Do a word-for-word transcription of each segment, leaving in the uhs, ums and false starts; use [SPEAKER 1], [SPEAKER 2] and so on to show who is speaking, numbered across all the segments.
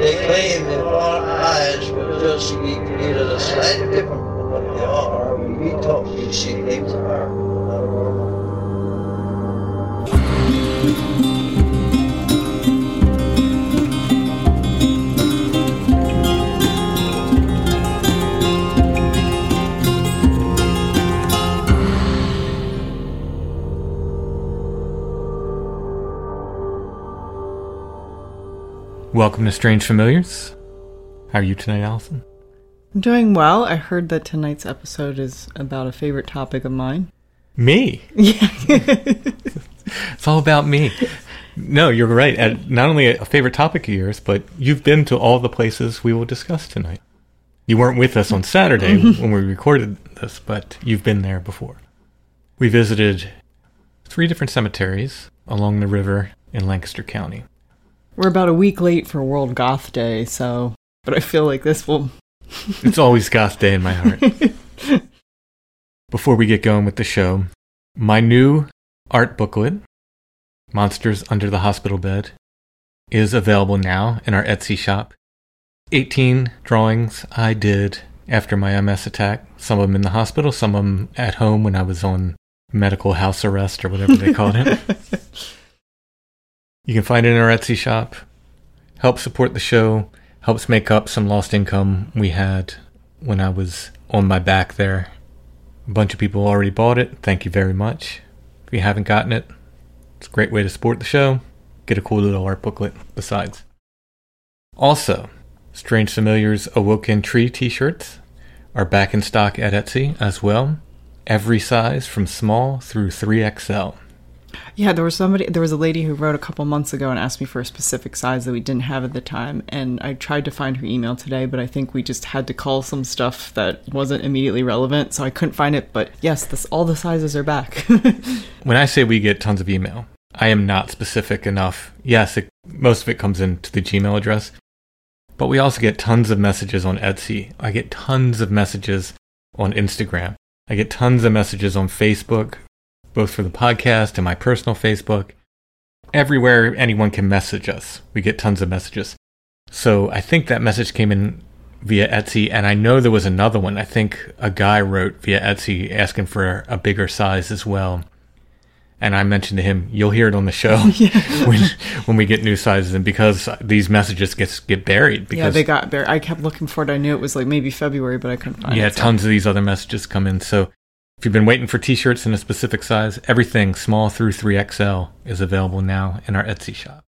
[SPEAKER 1] They claim that our eyes were just either a slightly different from what they are. When we talk, we see things are not normal.
[SPEAKER 2] Welcome to Strange Familiars. How are you tonight, Allison?
[SPEAKER 3] I'm doing well. I heard that tonight's episode is about a favorite topic of mine.
[SPEAKER 2] Me?
[SPEAKER 3] Yeah.
[SPEAKER 2] It's all about me. No, you're right. And not only a favorite topic of yours, but you've been to all the places we will discuss tonight. You weren't with us on Saturday when we recorded this, but you've been there before. We visited three different cemeteries along the river in Lancaster County.
[SPEAKER 3] We're about a week late for World Goth Day, so... But I feel like this will...
[SPEAKER 2] It's always Goth Day in my heart. Before we get going with the show, my new art booklet, Monsters Under the Hospital Bed, is available now in our Etsy shop. eighteen drawings I did after my M S attack. Some of them in the hospital, some of them at home when I was on medical house arrest or whatever they called it. You can find it in our Etsy shop. Help support the show. Helps make up some lost income we had when I was on my back there. A bunch of people already bought it. Thank you very much. If you haven't gotten it, it's a great way to support the show. Get a cool little art booklet besides. Also, Strange Familiars Awoken Tree t-shirts are back in stock at Etsy as well. Every size from small through three X L.
[SPEAKER 3] Yeah, there was somebody, there was a lady who wrote a couple months ago and asked me for a specific size that we didn't have at the time, and I tried to find her email today, but I think we just had to call some stuff that wasn't immediately relevant, so I couldn't find it, but yes, this, all the sizes are back.
[SPEAKER 2] When I say we get tons of email, I am not specific enough. Yes, it, most of it comes into the Gmail address, but we also get tons of messages on Etsy. I get tons of messages on Instagram. I get tons of messages on Facebook, both for the podcast and my personal Facebook. Everywhere anyone can message us, we get tons of messages. So I think that message came in via Etsy, and I know there was another one. I think a guy wrote via Etsy asking for a bigger size as well. And I mentioned to him, you'll hear it on the show
[SPEAKER 3] Yeah.
[SPEAKER 2] when when we get new sizes. And because these messages get, get buried. Because,
[SPEAKER 3] yeah, they got buried. I kept looking for it. I knew it was like maybe February, but I couldn't find
[SPEAKER 2] yeah,
[SPEAKER 3] it. Yeah, so.
[SPEAKER 2] Tons of these other messages come in. So if you've been waiting for t-shirts in a specific size, everything small through three X L is available now in our Etsy shop.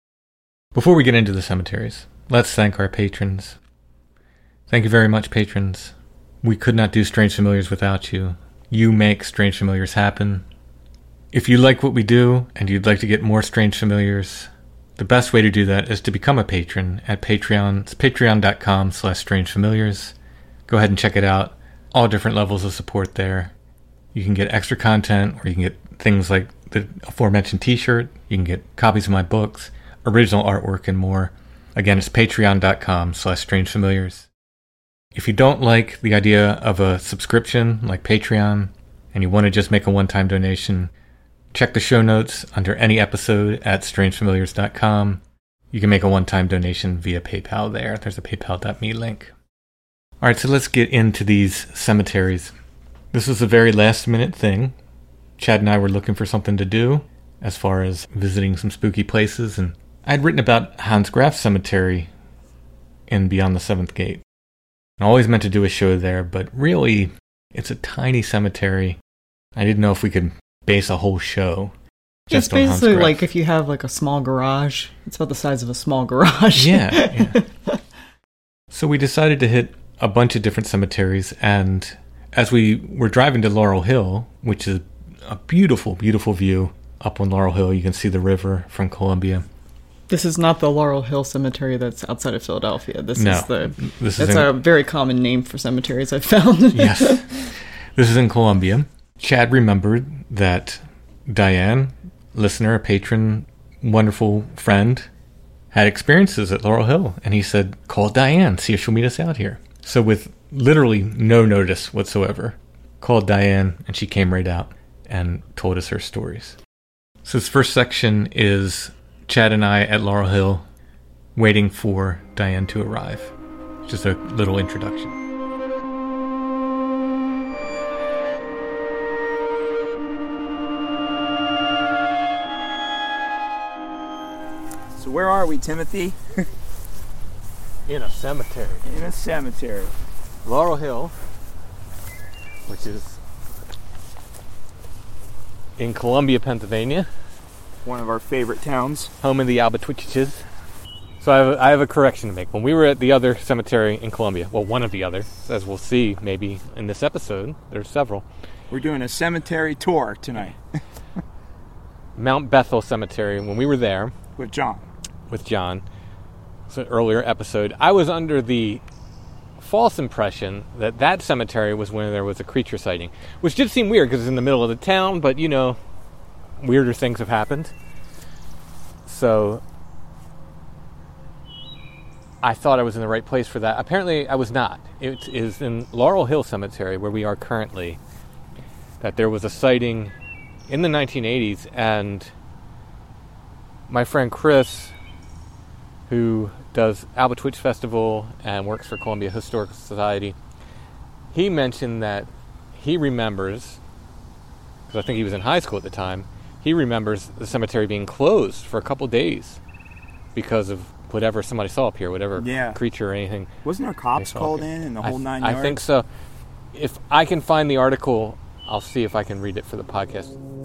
[SPEAKER 2] Before we get into the cemeteries, let's thank our patrons. Thank you very much, patrons. We could not do Strange Familiars without you. You make Strange Familiars happen. If you like what we do and you'd like to get more Strange Familiars, the best way to do that is to become a patron at Patreon. It's patreon.com slash Strange Familiars. Go ahead and check it out. All different levels of support there. You can get extra content, or you can get things like the aforementioned t-shirt. You can get copies of my books, original artwork, and more. Again, it's patreon.com slash Strange Familiars. If you don't like the idea of a subscription like Patreon, and you want to just make a one-time donation, check the show notes under any episode at strange familiars dot com. You can make a one-time donation via PayPal there. There's a paypal dot me link. All right, so let's get into these cemeteries. This was a very last-minute thing. Chad and I were looking for something to do as far as visiting some spooky places, and I'd written about Hans Graf Cemetery in Beyond the Seventh Gate. I always meant to do a show there, but really, it's a tiny cemetery. I didn't know if we could base a whole show
[SPEAKER 3] It's
[SPEAKER 2] just on Hans
[SPEAKER 3] basically
[SPEAKER 2] Graf.
[SPEAKER 3] like if you have like a small garage. It's about the size of a small garage.
[SPEAKER 2] Yeah, yeah. So we decided to hit a bunch of different cemeteries, and as we were driving to Laurel Hill, which is a beautiful, beautiful view up on Laurel Hill, you can see the river from Columbia.
[SPEAKER 3] This is not the Laurel Hill Cemetery that's outside of Philadelphia. This
[SPEAKER 2] No,
[SPEAKER 3] is the
[SPEAKER 2] this is
[SPEAKER 3] that's
[SPEAKER 2] in-
[SPEAKER 3] a very common name for cemeteries I've found.
[SPEAKER 2] Yes. This is in Columbia. Chad remembered that Diane, listener, a patron, wonderful friend, had experiences at Laurel Hill, and he said, call Diane, see if she'll meet us out here. So with literally no notice whatsoever, called Diane, and she came right out and told us her stories. So this first section is Chad and I at Laurel Hill. waiting for Diane to arrive. Just a little introduction.
[SPEAKER 4] So where are we, Timothy?
[SPEAKER 2] In a cemetery.
[SPEAKER 4] In a cemetery.
[SPEAKER 2] Laurel Hill, which is in Columbia, Pennsylvania.
[SPEAKER 4] One of our favorite towns.
[SPEAKER 2] Home of the Albatwiches. So I have, a, I have a correction to make. When we were at the other cemetery in Columbia, well, one of the other, as we'll see maybe in this episode, there's several.
[SPEAKER 4] We're doing a cemetery tour tonight.
[SPEAKER 2] Mount Bethel Cemetery, when we were there.
[SPEAKER 4] With John.
[SPEAKER 2] With John. It's an earlier episode. I was under the false impression that that cemetery was when there was a creature sighting, which did seem weird because it's in the middle of the town, but, you know, weirder things have happened. So I thought I was in the right place for that. Apparently I was not. It is in Laurel Hill Cemetery, where we are currently, that there was a sighting in the nineteen eighties, and my friend Chris, who does Albatwitch Festival and works for Columbia Historical Society, he mentioned that he remembers, because I think he was in high school at the time, he remembers the cemetery being closed for a couple days because of whatever somebody saw up here, whatever
[SPEAKER 4] yeah.
[SPEAKER 2] creature or anything.
[SPEAKER 4] Wasn't there cops called in and the whole
[SPEAKER 2] I,
[SPEAKER 4] nine yards?
[SPEAKER 2] I think so. If I can find the article, I'll see if I can read it for the podcast.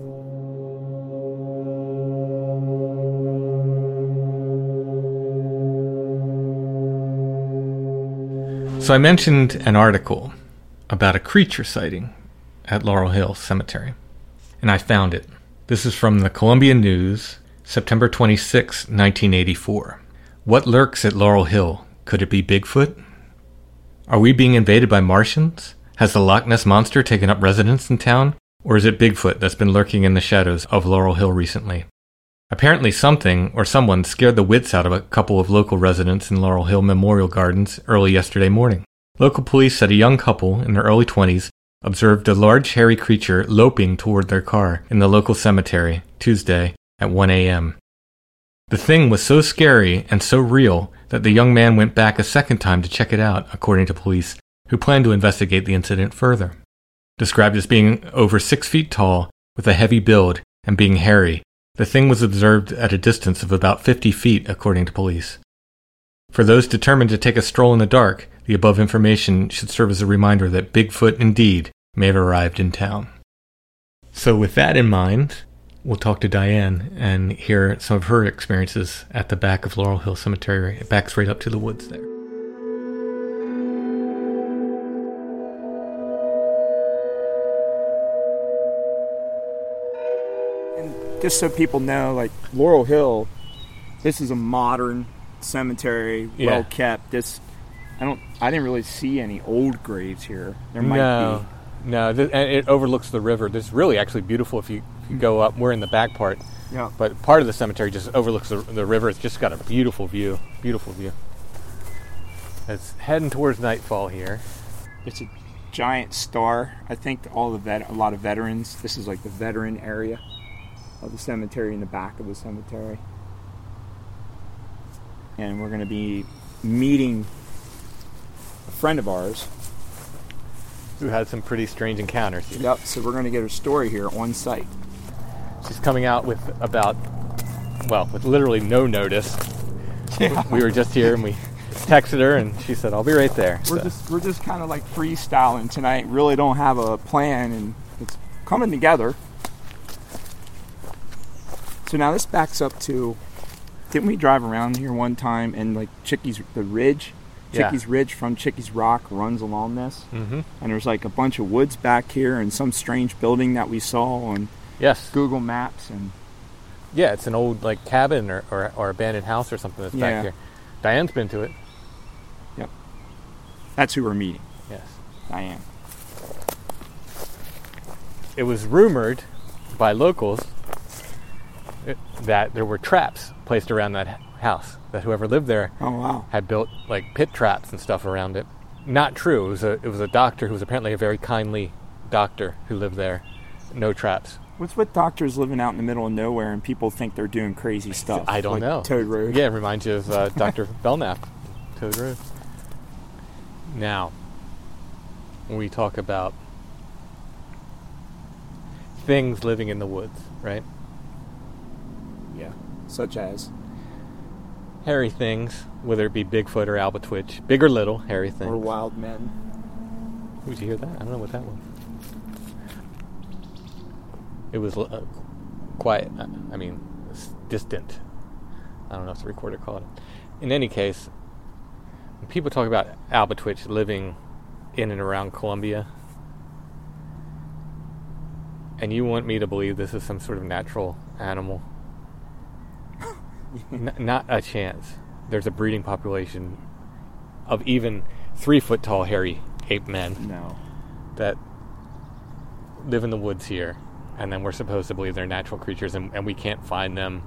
[SPEAKER 2] So I mentioned an article about a creature sighting at Laurel Hill Cemetery, and I found it. This is from the Columbia News, September twenty-sixth, nineteen eighty-four. What lurks at Laurel Hill? Could it be Bigfoot? Are we being invaded by Martians? Has the Loch Ness Monster taken up residence in town? Or is it Bigfoot that's been lurking in the shadows of Laurel Hill recently? Apparently something or someone scared the wits out of a couple of local residents in Laurel Hill Memorial Gardens early yesterday morning. Local police said a young couple in their early twenties observed a large hairy creature loping toward their car in the local cemetery Tuesday at one a.m. The thing was so scary and so real that the young man went back a second time to check it out, according to police, who plan to investigate the incident further. Described as being over six feet tall, with a heavy build, and being hairy, the thing was observed at a distance of about fifty feet, according to police. For those determined to take a stroll in the dark, the above information should serve as a reminder that Bigfoot indeed may have arrived in town. So with that in mind, we'll talk to Diane and hear some of her experiences at the back of Laurel Hill Cemetery. It backs right up to the woods there.
[SPEAKER 4] And just so people know, like Laurel Hill, this is a modern cemetery,
[SPEAKER 2] Yeah.
[SPEAKER 4] well kept. This, I don't, I didn't really see any old graves here. There might
[SPEAKER 2] no,
[SPEAKER 4] be.
[SPEAKER 2] no, th- and it overlooks the river. This is really actually beautiful if you, if you go up. We're in the back part,
[SPEAKER 4] Yeah.
[SPEAKER 2] but part of the cemetery just overlooks the, the river. It's just got a beautiful view, beautiful view. It's heading towards nightfall here.
[SPEAKER 4] It's a giant star. I think all the vet, a lot of veterans. This is like the veteran area of the cemetery, in the back of the cemetery. And we're going to be meeting a friend of ours
[SPEAKER 2] Who had some pretty strange encounters here.
[SPEAKER 4] Yep. So we're going to get her story here on site.
[SPEAKER 2] She's coming out with about, well, with literally no notice.
[SPEAKER 4] Yeah.
[SPEAKER 2] We were just here and we texted her and she said, "I'll be right there."
[SPEAKER 4] We're
[SPEAKER 2] So-
[SPEAKER 4] just we're just kind of like freestyling tonight. Really don't have a plan, and it's coming together. So now this backs up to, didn't we drive around here one time and like Chickies, the ridge,
[SPEAKER 2] Yeah.
[SPEAKER 4] Chickies Ridge from Chickies Rock runs along this,
[SPEAKER 2] Mhm.
[SPEAKER 4] and there's like a bunch of woods back here and some strange building that we saw on
[SPEAKER 2] Yes.
[SPEAKER 4] Google Maps, and
[SPEAKER 2] Yeah, it's an old like cabin or, or, or abandoned house or something that's
[SPEAKER 4] Yeah.
[SPEAKER 2] back here. Diane's been to it.
[SPEAKER 4] that's who we're meeting,
[SPEAKER 2] Yes.
[SPEAKER 4] Diane.
[SPEAKER 2] It was rumored by locals it- that there were traps placed around that h- house, that whoever lived there
[SPEAKER 4] Oh wow.
[SPEAKER 2] had built like pit traps and stuff around it. Not true. It was a it was a doctor who was apparently a very kindly doctor who lived there. No traps.
[SPEAKER 4] What's with doctors living out in the middle of nowhere and people think they're doing crazy stuff?
[SPEAKER 2] I don't
[SPEAKER 4] like
[SPEAKER 2] know.
[SPEAKER 4] Toad Road.
[SPEAKER 2] Yeah, it reminds you of uh, Doctor Belknap, Toad Road. Now, when we talk about things living in the woods, right?
[SPEAKER 4] Yeah. Such as?
[SPEAKER 2] Hairy things, whether it be Bigfoot or Albatwitch, big or little, hairy things.
[SPEAKER 4] Or wild men.
[SPEAKER 2] Would you hear that? I don't know what that was. It was uh, quiet. I mean, distant. I don't know if the recorder caught it. In any case, when people talk about Albatwitch living in and around Columbia, and you want me to believe this is some sort of natural animal, N- not a chance. There's a breeding population of even three-foot tall hairy ape men
[SPEAKER 4] No.
[SPEAKER 2] that live in the woods here, and then we're supposed to believe they're natural creatures, and, and we can't find them.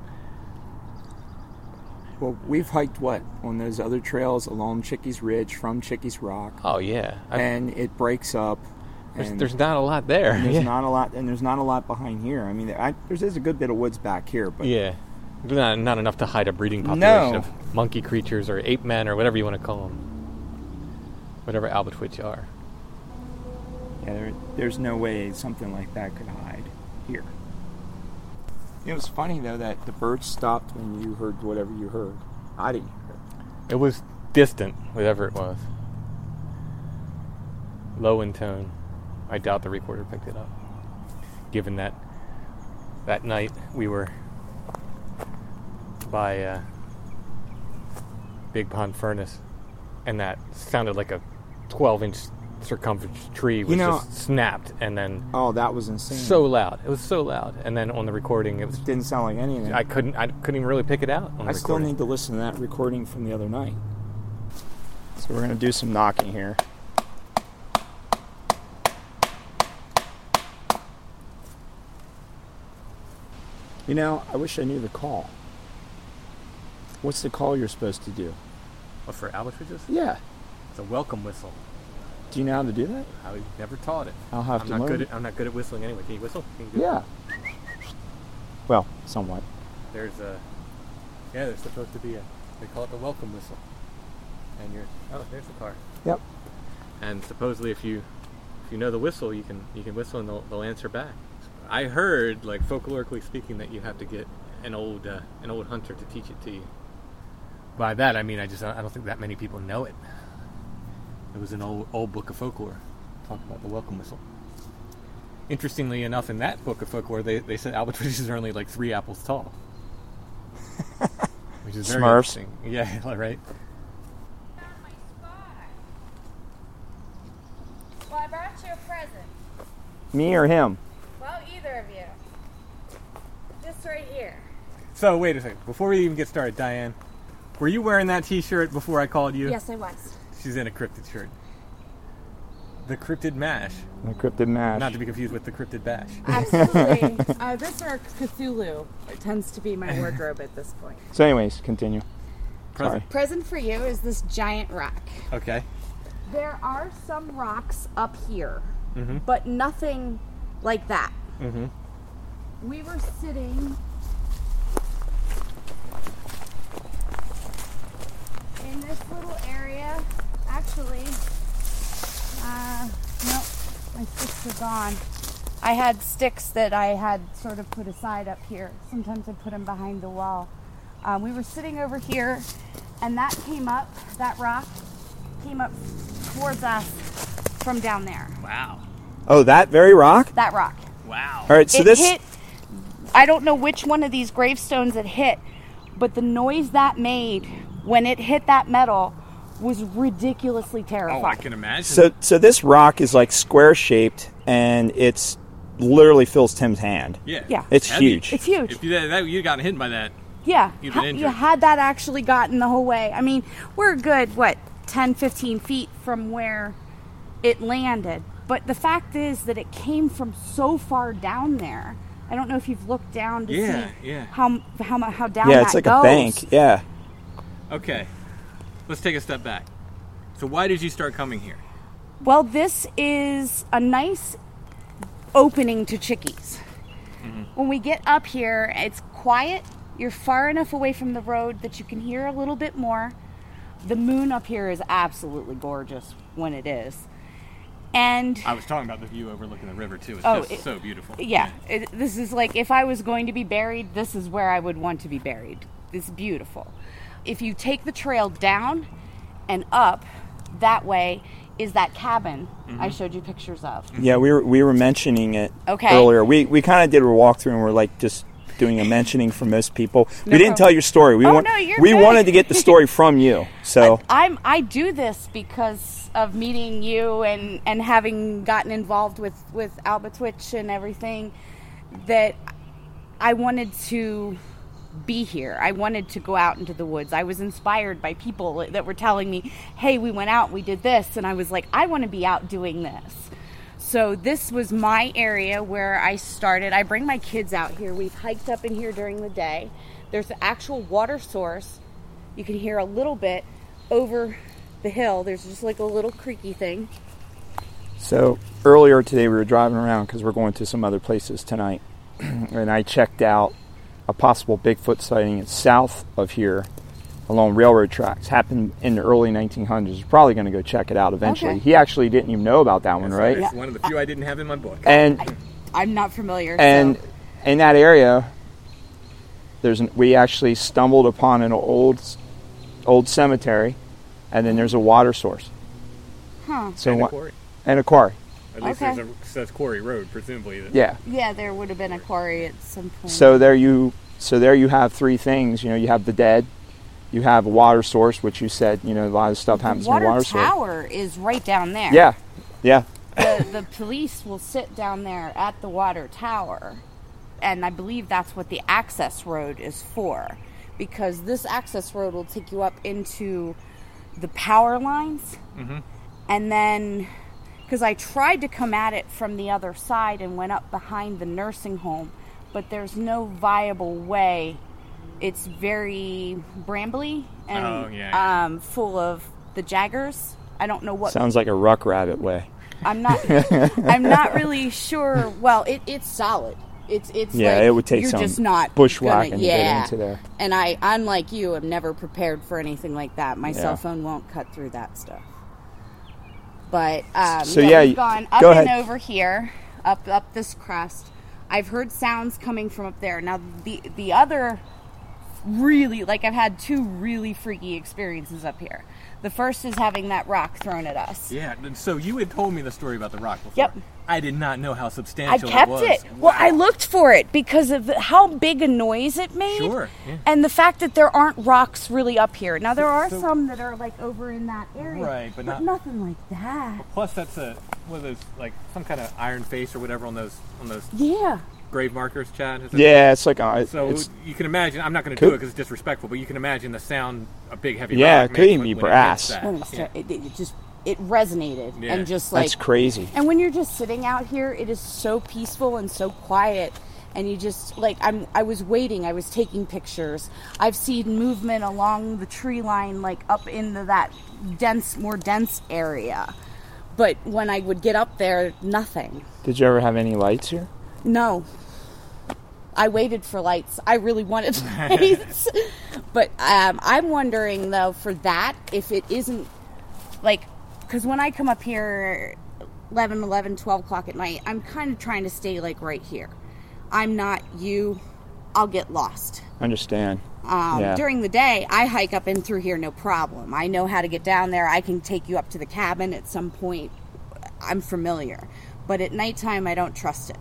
[SPEAKER 4] Well, we've hiked what? On those other trails along Chickies Ridge from Chickies Rock.
[SPEAKER 2] Oh, yeah. I,
[SPEAKER 4] And it breaks up.
[SPEAKER 2] there's,
[SPEAKER 4] and
[SPEAKER 2] there's not a lot there.
[SPEAKER 4] and there's
[SPEAKER 2] yeah.
[SPEAKER 4] not a lot, and there's not a lot behind here. I mean, there, I, there's, there's a good bit of woods back here, but
[SPEAKER 2] Yeah. Not, not enough to hide a breeding population
[SPEAKER 4] No.
[SPEAKER 2] of monkey creatures or ape men or whatever you want to call them. Whatever Albatwitch are.
[SPEAKER 4] yeah, there, there's no way something like that could hide here. It was funny though that the birds stopped when you heard whatever you heard. I didn't hear it.
[SPEAKER 2] It was distant, whatever it was. Low in tone. I doubt the recorder picked it up. Given that that night we were by uh, Big Pond Furnace, and that sounded like a twelve-inch circumference tree was
[SPEAKER 4] You know-
[SPEAKER 2] just snapped, and then
[SPEAKER 4] Oh, that was insane.
[SPEAKER 2] so loud. It was so loud, and then on the recording, it was.
[SPEAKER 4] Didn't sound like anything.
[SPEAKER 2] I couldn't. I couldn't even really pick it out. On the
[SPEAKER 4] I still
[SPEAKER 2] recording.
[SPEAKER 4] need to listen to that recording from the other night. So we're going to do some knocking here. You know, I wish I knew the call. What's the call you're supposed to do?
[SPEAKER 2] What, for Albatwitches?
[SPEAKER 4] Yeah.
[SPEAKER 2] It's a welcome whistle.
[SPEAKER 4] Do you know how to do that?
[SPEAKER 2] I never taught it.
[SPEAKER 4] I'll have
[SPEAKER 2] I'm
[SPEAKER 4] to
[SPEAKER 2] not
[SPEAKER 4] learn.
[SPEAKER 2] good. At, I'm not good at whistling anyway. Can you whistle? Can you do
[SPEAKER 4] Yeah. Well, somewhat.
[SPEAKER 2] it? There's a. Yeah, there's supposed to be a. They call it the welcome whistle. And you're. Oh, there's the car.
[SPEAKER 4] Yep.
[SPEAKER 2] And supposedly, if you, if you know the whistle, you can you can whistle and they'll, they'll answer back. I heard, like folklorically speaking, that you have to get an old uh, an old hunter to teach it to you. By that I mean I just I don't think that many people know it. It was an old old book of folklore, talk about the welcome whistle. Interestingly enough, in that book of folklore, they they said Albatwitches are only like three apples tall, which is very
[SPEAKER 4] Smurfs.
[SPEAKER 2] interesting. Yeah, right.
[SPEAKER 5] My spy. Well, I brought you a present.
[SPEAKER 4] Me or him?
[SPEAKER 5] Well, either of you. This right here.
[SPEAKER 2] So wait a second. Before we even get started, Diane, were you wearing that T-shirt before I called you?
[SPEAKER 5] Yes, I was.
[SPEAKER 2] She's in a cryptid shirt. The Cryptid Mash,
[SPEAKER 4] The Cryptid Mash.
[SPEAKER 2] not to be confused with the Cryptid Bash.
[SPEAKER 5] Absolutely. uh, this or Cthulhu. It tends to be my wardrobe at this point.
[SPEAKER 4] So anyways, continue.
[SPEAKER 2] Present.
[SPEAKER 4] Sorry.
[SPEAKER 5] Present for you is this giant rock.
[SPEAKER 2] Okay.
[SPEAKER 5] There are some rocks up here,
[SPEAKER 2] Mhm.
[SPEAKER 5] but nothing like that.
[SPEAKER 2] Mm-hmm.
[SPEAKER 5] We were sitting in this little area. Actually, uh, nope, my sticks are gone. I had sticks that I had sort of put aside up here. Sometimes I put them behind the wall. Uh, we were sitting over here, and that came up, that rock came up towards us from down there.
[SPEAKER 2] Wow.
[SPEAKER 4] Oh, that very rock?
[SPEAKER 5] That rock.
[SPEAKER 2] Wow.
[SPEAKER 4] All right, so
[SPEAKER 5] it
[SPEAKER 4] this
[SPEAKER 5] hit, I don't know which one of these gravestones it hit, but the noise that made when it hit that metal was ridiculously terrifying.
[SPEAKER 2] Oh, I can imagine.
[SPEAKER 4] so so this rock is like square shaped and it's literally fills Tim's hand.
[SPEAKER 2] yeah.
[SPEAKER 5] Yeah.
[SPEAKER 4] It's
[SPEAKER 2] Heavy.
[SPEAKER 4] huge.
[SPEAKER 5] It's huge.
[SPEAKER 2] If you that, that you got hit by that,
[SPEAKER 5] Yeah,
[SPEAKER 2] You've
[SPEAKER 5] ha-
[SPEAKER 2] been
[SPEAKER 5] you
[SPEAKER 2] injured.
[SPEAKER 5] had that actually gotten the whole way. I mean, we're a good, what, ten, fifteen feet from where it landed. But the fact is that it came from so far down there. I don't know if you've looked down to
[SPEAKER 2] Yeah,
[SPEAKER 5] see
[SPEAKER 2] yeah.
[SPEAKER 5] how how mu- how down
[SPEAKER 4] Yeah,
[SPEAKER 5] that
[SPEAKER 4] it's like
[SPEAKER 5] goes.
[SPEAKER 4] a bank. Yeah.
[SPEAKER 2] okay. Let's take a step back. So why did you start coming here?
[SPEAKER 5] Well, this is a nice opening to Chickies. when we get up here, it's quiet. You're far enough away from the road that you can hear a little bit more. The moon up here is absolutely gorgeous when it is. And
[SPEAKER 2] I was talking about the view overlooking the river too. It's
[SPEAKER 5] Oh,
[SPEAKER 2] just
[SPEAKER 5] it-
[SPEAKER 2] so beautiful.
[SPEAKER 5] yeah, it, this is like, if I was going to be buried, this is where I would want to be buried. It's beautiful. If you take the trail down and up, that way is that cabin I showed you pictures of.
[SPEAKER 4] Yeah, we were we were mentioning it
[SPEAKER 5] Okay.
[SPEAKER 4] earlier. We we kind of did a walkthrough and we're like just doing a mentioning for most people.
[SPEAKER 5] No
[SPEAKER 4] we didn't
[SPEAKER 5] problem.
[SPEAKER 4] tell your story. We
[SPEAKER 5] Oh,
[SPEAKER 4] want
[SPEAKER 5] no, you're
[SPEAKER 4] we
[SPEAKER 5] good.
[SPEAKER 4] wanted to get the story from you. So
[SPEAKER 5] I'm I do this because of meeting you and, and having gotten involved with, with Alba Twitch and everything, that I wanted to be here. I wanted to go out into the woods. I was inspired by people that were telling me, hey, we went out, we did this, and I was like, I want to be out doing this. So this was my area where I started. I bring my kids out here. We've hiked up in here during the day. There's an actual water source. You can hear a little bit over the hill. There's just like a little creaky thing.
[SPEAKER 4] So earlier today we were driving around because we're going to some other places tonight, and I checked out a possible Bigfoot sighting. It's south of here along railroad tracks. Happened in the early nineteen hundreds. You're probably going to go check it out eventually.
[SPEAKER 5] Okay.
[SPEAKER 4] He actually didn't even know about that one, right?
[SPEAKER 2] It's one of the few I didn't have in my book.
[SPEAKER 4] And
[SPEAKER 5] I'm not familiar.
[SPEAKER 4] and
[SPEAKER 5] so.
[SPEAKER 4] in that area, there's an, we actually stumbled upon an old old cemetery, and then there's a water source.
[SPEAKER 5] Huh.
[SPEAKER 4] So
[SPEAKER 2] And a
[SPEAKER 4] what-
[SPEAKER 2] quarry.
[SPEAKER 4] and a quarry.
[SPEAKER 2] At least
[SPEAKER 5] Okay.
[SPEAKER 2] there's a says Quarry Road, presumably. that-
[SPEAKER 4] Yeah.
[SPEAKER 5] Yeah, there would have been a quarry at some point.
[SPEAKER 4] So there you so there you have three things. You know, you have the dead, you have a water source, which you said, you know, a lot of stuff happens
[SPEAKER 5] the water
[SPEAKER 4] in the water source.
[SPEAKER 5] tower is right down there.
[SPEAKER 4] Yeah. Yeah.
[SPEAKER 5] the, the police will sit down there at the water tower, and I believe that's what the access road is for, because this access road will take you up into the power lines, and then, because I tried to come at it from the other side and went up behind the nursing home, but there's no viable way. It's very brambly and
[SPEAKER 2] Oh, yeah, yeah.
[SPEAKER 5] Um, full of the jaggers. I don't know what
[SPEAKER 4] Sounds like a ruck rabbit way.
[SPEAKER 5] I'm not. I'm not really sure. Well, it, it's solid. It's it's.
[SPEAKER 4] Yeah,
[SPEAKER 5] like
[SPEAKER 4] it would take
[SPEAKER 5] you're
[SPEAKER 4] some
[SPEAKER 5] just not
[SPEAKER 4] bushwhacking
[SPEAKER 5] gonna,
[SPEAKER 4] to get
[SPEAKER 5] yeah.
[SPEAKER 4] into there.
[SPEAKER 5] And I, unlike you, am never prepared for anything like that. My
[SPEAKER 4] Yeah.
[SPEAKER 5] cell phone won't cut through that stuff. But um,
[SPEAKER 4] So,
[SPEAKER 5] yeah,
[SPEAKER 4] yeah,
[SPEAKER 5] we've gone up
[SPEAKER 4] go
[SPEAKER 5] and
[SPEAKER 4] ahead.
[SPEAKER 5] over here, up up this crest. I've heard sounds coming from up there. Now the the other really, like, I've had two really freaky experiences up here. The first is having that rock thrown at us.
[SPEAKER 2] Yeah, and so you had told me the story about the rock before.
[SPEAKER 5] Yep.
[SPEAKER 2] I did not know how
[SPEAKER 5] I
[SPEAKER 2] substantial
[SPEAKER 5] kept
[SPEAKER 2] it was.
[SPEAKER 5] it. Well, I looked for it because of how big a noise it made.
[SPEAKER 2] Sure, yeah.
[SPEAKER 5] And the fact that there aren't rocks really up here. Now, there are
[SPEAKER 2] So-
[SPEAKER 5] some that are, like, over in that area.
[SPEAKER 2] Right, but not-
[SPEAKER 5] nothing like that.
[SPEAKER 2] Plus, that's a one of those, like, some kind of iron face or whatever on those on those
[SPEAKER 5] Yeah.
[SPEAKER 2] grave markers, Chad. Is it-
[SPEAKER 4] Yeah, it's like uh,
[SPEAKER 2] So
[SPEAKER 4] it's,
[SPEAKER 2] you can imagine. I'm not going to
[SPEAKER 4] Could-
[SPEAKER 2] do it because it's disrespectful, but you can imagine the sound a big heavy
[SPEAKER 4] Yeah,
[SPEAKER 2] rock
[SPEAKER 4] it could
[SPEAKER 2] makes
[SPEAKER 4] even
[SPEAKER 2] when-
[SPEAKER 4] be
[SPEAKER 2] when it
[SPEAKER 4] brass.
[SPEAKER 2] hits that.
[SPEAKER 5] When it's-
[SPEAKER 2] Yeah.
[SPEAKER 5] it, it just, it resonated.
[SPEAKER 2] Yeah.
[SPEAKER 5] And just, like...
[SPEAKER 4] that's crazy.
[SPEAKER 5] And when you're just sitting out here, it is so peaceful and so quiet. And you just, like, I'm, I was waiting. I was taking pictures. I've seen movement along the tree line, like, up into that dense, more dense area. But when I would get up there, nothing.
[SPEAKER 4] Did you ever have any lights here?
[SPEAKER 5] No. I waited for lights. I really wanted lights. But um, I'm wondering, though, for that, if it isn't, like, because when I come up here eleven, eleven, twelve o'clock at night, I'm kind of trying to stay, like, right here. I'm not you. I'll get lost.
[SPEAKER 4] Understand.
[SPEAKER 5] Um,
[SPEAKER 4] Yeah.
[SPEAKER 5] During the day, I hike up and through here, no problem. I know how to get down there. I can take you up to the cabin at some point. I'm familiar. But at nighttime, I don't trust it.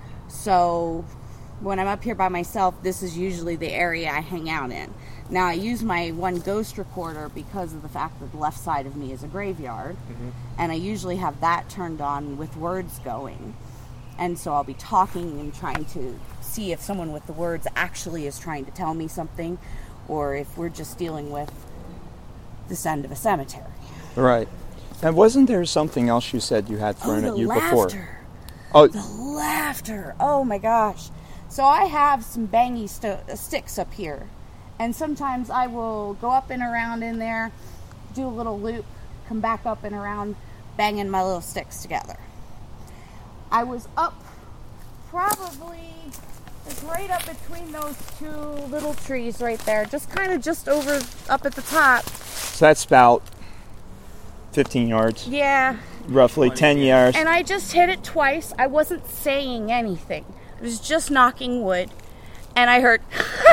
[SPEAKER 5] So when I'm up here by myself, this is usually the area I hang out in. Now, I use my one ghost recorder because of the fact that the left side of me is a graveyard.
[SPEAKER 2] Mm-hmm.
[SPEAKER 5] And I usually have that turned on with words going. And so I'll be talking and trying to see if someone with the words actually is trying to tell me something, or if we're just dealing with this end of a cemetery.
[SPEAKER 4] Right. And wasn't there something else you said you had
[SPEAKER 5] Oh,
[SPEAKER 4] thrown
[SPEAKER 5] the
[SPEAKER 4] at you
[SPEAKER 5] laughter.
[SPEAKER 4] before? Oh,
[SPEAKER 5] The laughter. Oh my gosh. So I have some bangy st- sticks up here. And sometimes I will go up and around in there, do a little loop, come back up and around, banging my little sticks together. I was up probably It's right up between those two little trees right there. Just kind of just over, up at the top.
[SPEAKER 4] So that's about fifteen yards,
[SPEAKER 5] Yeah.
[SPEAKER 4] roughly ten yards.
[SPEAKER 5] And I just hit it twice. I wasn't saying anything. I was just knocking wood. And I heard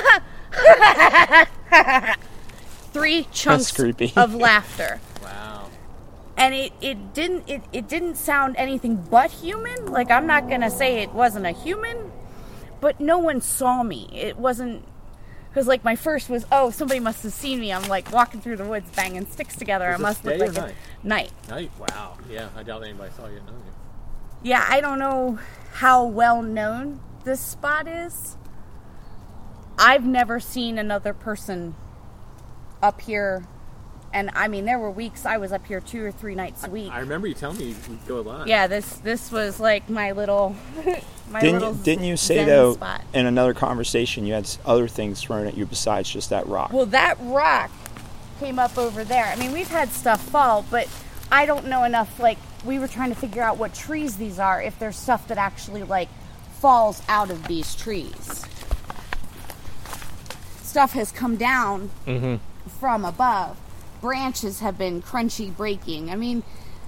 [SPEAKER 5] three chunks
[SPEAKER 4] creepy.
[SPEAKER 5] of laughter.
[SPEAKER 2] Wow.
[SPEAKER 5] And it, it didn't it, it didn't sound anything but human. Like, I'm not gonna say it wasn't a human, but no one saw me. It wasn't, because like my first was, oh, somebody must have seen me. I'm like walking through the woods banging sticks together.
[SPEAKER 2] Was
[SPEAKER 5] I
[SPEAKER 2] this
[SPEAKER 5] must look
[SPEAKER 2] day or
[SPEAKER 5] like a
[SPEAKER 2] night?
[SPEAKER 5] night.
[SPEAKER 2] Night? Wow. Yeah, I doubt anybody saw you at night.
[SPEAKER 5] Yeah, I don't know how well known this spot is. I've never seen another person up here, and I mean, there were weeks I was up here two or three nights a week.
[SPEAKER 2] I remember you telling me you go a lot.
[SPEAKER 5] Yeah, this this was like my little, my
[SPEAKER 4] Didn't
[SPEAKER 5] little
[SPEAKER 4] you, didn't you say
[SPEAKER 5] zen
[SPEAKER 4] though
[SPEAKER 5] spot.
[SPEAKER 4] in another conversation you had s- other things thrown at you besides just that rock?
[SPEAKER 5] Well, that rock came up over there. I mean, we've had stuff fall, but I don't know enough. Like, we were trying to figure out what trees these are, if there's stuff that actually like falls out of these trees. Stuff has come down
[SPEAKER 2] Mm-hmm.
[SPEAKER 5] from above. Branches have been crunchy breaking. I mean,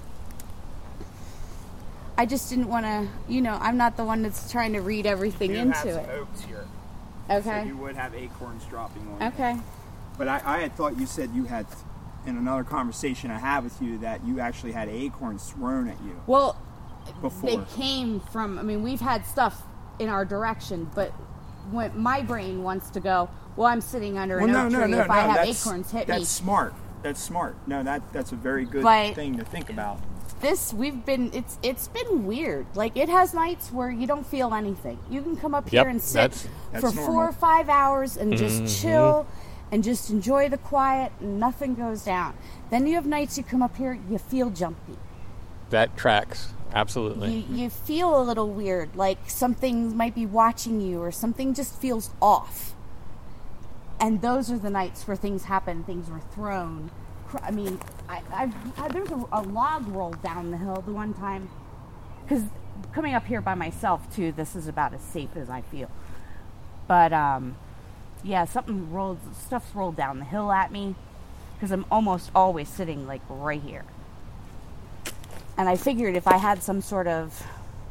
[SPEAKER 5] I just didn't want to, you know, I'm not the one that's trying to read everything into it.
[SPEAKER 4] oaks here,
[SPEAKER 5] Okay.
[SPEAKER 4] would have acorns dropping on
[SPEAKER 5] Okay.
[SPEAKER 4] But I, I had thought you said you had, in another conversation I had with you, that you actually had acorns thrown at you
[SPEAKER 5] Well,
[SPEAKER 4] before.
[SPEAKER 5] they came from, I mean, we've had stuff in our direction, but when my brain wants to go, well, I'm sitting under an oak tree. If I have
[SPEAKER 4] that's,
[SPEAKER 5] acorns hit
[SPEAKER 4] that's
[SPEAKER 5] me.
[SPEAKER 4] smart. That's smart. No, that that's a very good
[SPEAKER 5] But-
[SPEAKER 4] thing to think about.
[SPEAKER 5] This, we've been, it's it's been weird. Like, it has nights where you don't feel anything. You can come up
[SPEAKER 2] Yep,
[SPEAKER 5] here and sit
[SPEAKER 2] that's-
[SPEAKER 4] that's
[SPEAKER 5] for
[SPEAKER 4] normal.
[SPEAKER 5] four or five hours and just chill and just enjoy the quiet and nothing goes down. Then you have nights you come up here, you feel jumpy.
[SPEAKER 2] That tracks. Absolutely.
[SPEAKER 5] You, you feel a little weird, like something might be watching you or something just feels off. And those are the nights where things happen, things were thrown. Cr- I mean, I, I've, I, there was a, a log rolled down the hill the one time. Because coming up here by myself, too, this is about as safe as I feel. But, um, yeah, something rolled, stuff's rolled down the hill at me. Because I'm almost always sitting, like, right here. And I figured if I had some sort of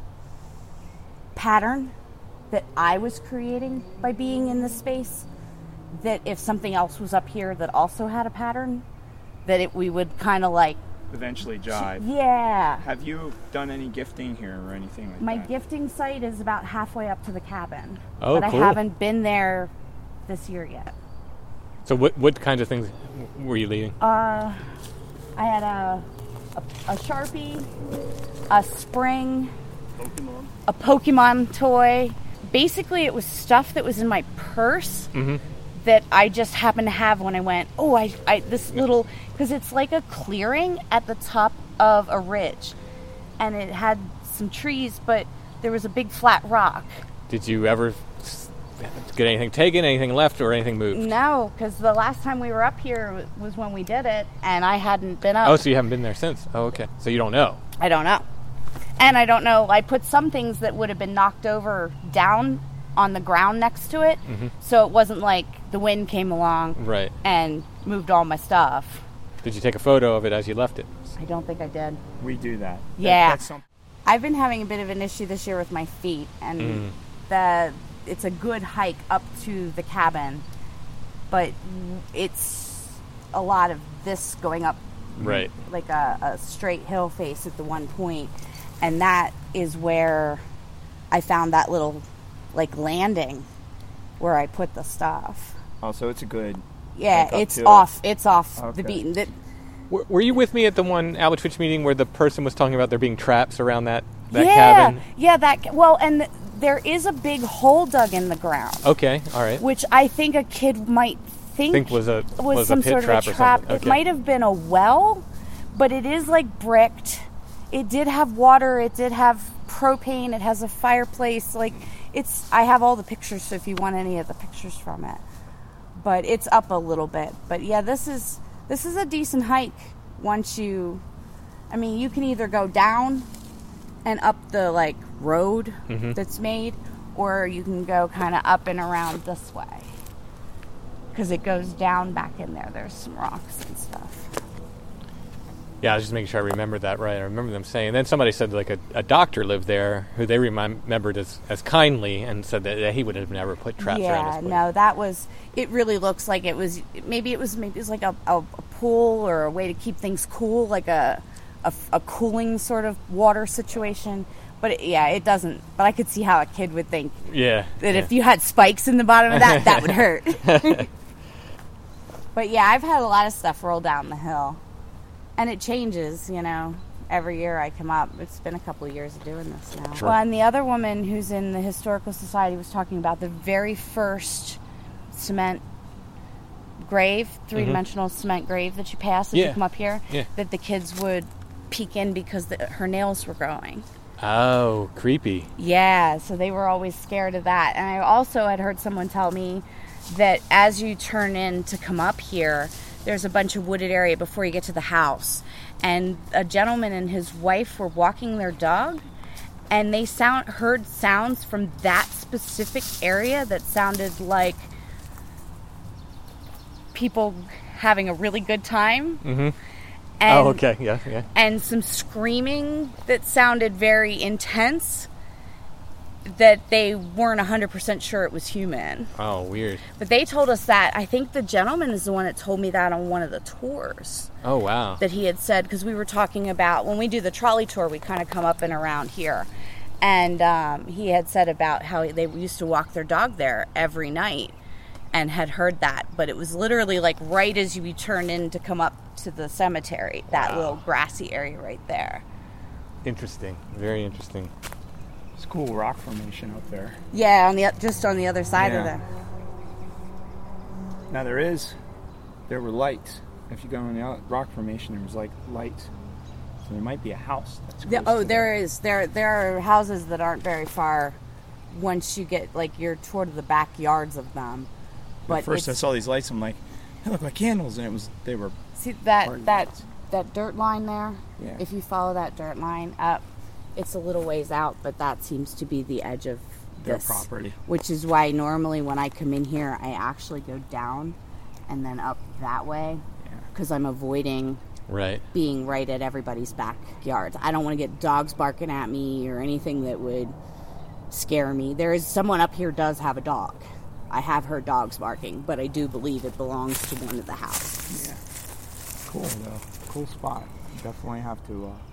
[SPEAKER 5] pattern that I was creating by being in this space, that if something else was up here that also had a pattern, that it we would kind of like,
[SPEAKER 4] Eventually jive.
[SPEAKER 5] yeah.
[SPEAKER 4] Have you done any gifting here or anything like
[SPEAKER 5] My
[SPEAKER 4] that?
[SPEAKER 5] gifting site is about halfway up to the cabin.
[SPEAKER 2] Oh,
[SPEAKER 5] but
[SPEAKER 2] cool.
[SPEAKER 5] I haven't been there this year yet.
[SPEAKER 2] So what what kinds of things were you leading?
[SPEAKER 5] Uh, I had a, a, a Sharpie, a spring,
[SPEAKER 4] Pokemon?
[SPEAKER 5] a Pokemon toy. Basically, it was stuff that was in my purse
[SPEAKER 2] Mm-hmm.
[SPEAKER 5] that I just happened to have when I went, oh, I, I this little, because it's like a clearing at the top of a ridge. And it had some trees, but there was a big flat rock.
[SPEAKER 2] Did you ever s- get anything taken, anything left, or anything moved?
[SPEAKER 5] No, because the last time we were up here was when we did it, and I hadn't been up.
[SPEAKER 2] Oh, so you haven't been there since? Oh, okay. So you don't know.
[SPEAKER 5] I don't know. And I don't know, I put some things that would have been knocked over down on the ground next to it,
[SPEAKER 2] Mm-hmm.
[SPEAKER 5] so it wasn't like the wind came along
[SPEAKER 2] Right.
[SPEAKER 5] and moved all my stuff.
[SPEAKER 2] Did you take a photo of it as you left it?
[SPEAKER 5] I don't think I did.
[SPEAKER 4] We do that. That-
[SPEAKER 5] Yeah.
[SPEAKER 4] that's something.
[SPEAKER 5] I've been having a bit of an issue this year with my feet, and
[SPEAKER 2] Mm.
[SPEAKER 5] the it's a good hike up to the cabin, but it's a lot of this going up
[SPEAKER 2] Right.
[SPEAKER 5] like a, a straight hill face at the one point, and that is where I found that little like landing where I put the stuff.
[SPEAKER 4] Oh, so it's a good.
[SPEAKER 5] Yeah,
[SPEAKER 4] Hike up
[SPEAKER 5] it's
[SPEAKER 4] to it.
[SPEAKER 5] off. It's off
[SPEAKER 4] Okay.
[SPEAKER 5] the beaten. That,
[SPEAKER 2] Were, were you with me at the one Albert Twitch meeting where the person was talking about there being traps around that, that
[SPEAKER 5] yeah,
[SPEAKER 2] cabin?
[SPEAKER 5] yeah. That well, and th- there is a big hole dug in the ground,
[SPEAKER 2] Okay, all right.
[SPEAKER 5] which I think a kid might think,
[SPEAKER 2] Think was a
[SPEAKER 5] was,
[SPEAKER 2] was
[SPEAKER 5] some
[SPEAKER 2] a pit
[SPEAKER 5] sort
[SPEAKER 2] trap
[SPEAKER 5] of a
[SPEAKER 2] or
[SPEAKER 5] trap.
[SPEAKER 2] something.
[SPEAKER 5] It
[SPEAKER 2] Okay.
[SPEAKER 5] might have been a well, but it is like bricked. It did have water. It did have propane. It has a fireplace. Like it's. I have all the pictures, so if you want any of the pictures from it, but it's up a little bit. But yeah, this is this is a decent hike. Once you, I mean, you can either go down and up the like road
[SPEAKER 2] Mhm.
[SPEAKER 5] that's made, or you can go kind of up and around this way. Because it goes down back in there. There's some rocks and stuff.
[SPEAKER 2] Yeah, I was just making sure I remember that right. I remember them saying. And then somebody said like a, a doctor lived there who they remembered as, as kindly and said that, that he would have never put traps
[SPEAKER 5] yeah,
[SPEAKER 2] around his place.
[SPEAKER 5] no, that was, it really looks like it was, maybe it was maybe it was like a, a, a pool or a way to keep things cool, like a, a, a cooling sort of water situation. But it, yeah, it doesn't, but I could see how a kid would think
[SPEAKER 2] Yeah.
[SPEAKER 5] that
[SPEAKER 2] yeah.
[SPEAKER 5] if you had spikes in the bottom of that, that would hurt. But yeah, I've had a lot of stuff roll down the hill. And it changes, you know, every year I come up. It's been a couple of years of doing this now.
[SPEAKER 2] Sure.
[SPEAKER 5] Well, and the other woman who's in the Historical Society was talking about the very first cement grave, three-dimensional mm-hmm. cement grave that you pass as
[SPEAKER 2] yeah.
[SPEAKER 5] you come up here,
[SPEAKER 2] yeah.
[SPEAKER 5] that the kids would peek in because the, her nails were growing.
[SPEAKER 2] Oh, creepy.
[SPEAKER 5] Yeah, so they were always scared of that. And I also had heard someone tell me that as you turn in to come up here, there's a bunch of wooded area before you get to the house. And a gentleman and his wife were walking their dog, and they sound heard sounds from that specific area that sounded like people having a really good time.
[SPEAKER 2] Mm-hmm.
[SPEAKER 5] And,
[SPEAKER 2] oh, okay. Yeah, yeah.
[SPEAKER 5] And some screaming that sounded very intense, that they weren't one hundred percent sure it was human.
[SPEAKER 2] Oh, weird.
[SPEAKER 5] But they told us that. I think the gentleman is the one that told me that on one of the tours.
[SPEAKER 2] Oh, wow.
[SPEAKER 5] That he had said, because we were talking about, when we do the trolley tour, we kind of come up and around here. And um, he had said about how they used to walk their dog there every night and had heard that. But it was literally like right as you turn in to come up to the cemetery, that
[SPEAKER 2] wow.
[SPEAKER 5] little grassy area right there.
[SPEAKER 2] Interesting. Very interesting.
[SPEAKER 4] It's a cool rock formation up there.
[SPEAKER 5] Yeah, on the just on the other side
[SPEAKER 4] yeah.
[SPEAKER 5] of the...
[SPEAKER 4] Now there is, there were lights. If you go on the rock formation, there was like lights. So there might be a house that's
[SPEAKER 5] The,
[SPEAKER 4] close
[SPEAKER 5] oh,
[SPEAKER 4] to
[SPEAKER 5] there
[SPEAKER 4] that.
[SPEAKER 5] is. There there are houses that aren't very far once you get, like, you're toward the backyards of them. But
[SPEAKER 4] At first I
[SPEAKER 5] it's-
[SPEAKER 4] saw these lights, I'm like, they look like candles, and it was, they were...
[SPEAKER 5] See that
[SPEAKER 4] party
[SPEAKER 5] that
[SPEAKER 4] lights.
[SPEAKER 5] that dirt line there?
[SPEAKER 4] Yeah.
[SPEAKER 5] If you follow that dirt line up, it's a little ways out, but that seems to be the edge of
[SPEAKER 4] Their
[SPEAKER 5] this
[SPEAKER 4] property.
[SPEAKER 5] Which is why normally when I come in here, I actually go down and then up that way, because I'm avoiding
[SPEAKER 2] Right.
[SPEAKER 5] being right at everybody's backyards. I don't want to get dogs barking at me or anything that would scare me. There is someone up here does have a dog. I have heard dogs barking, but I do believe it belongs to one of the houses.
[SPEAKER 4] Yeah. Cool, though. Cool spot. You definitely have to uh,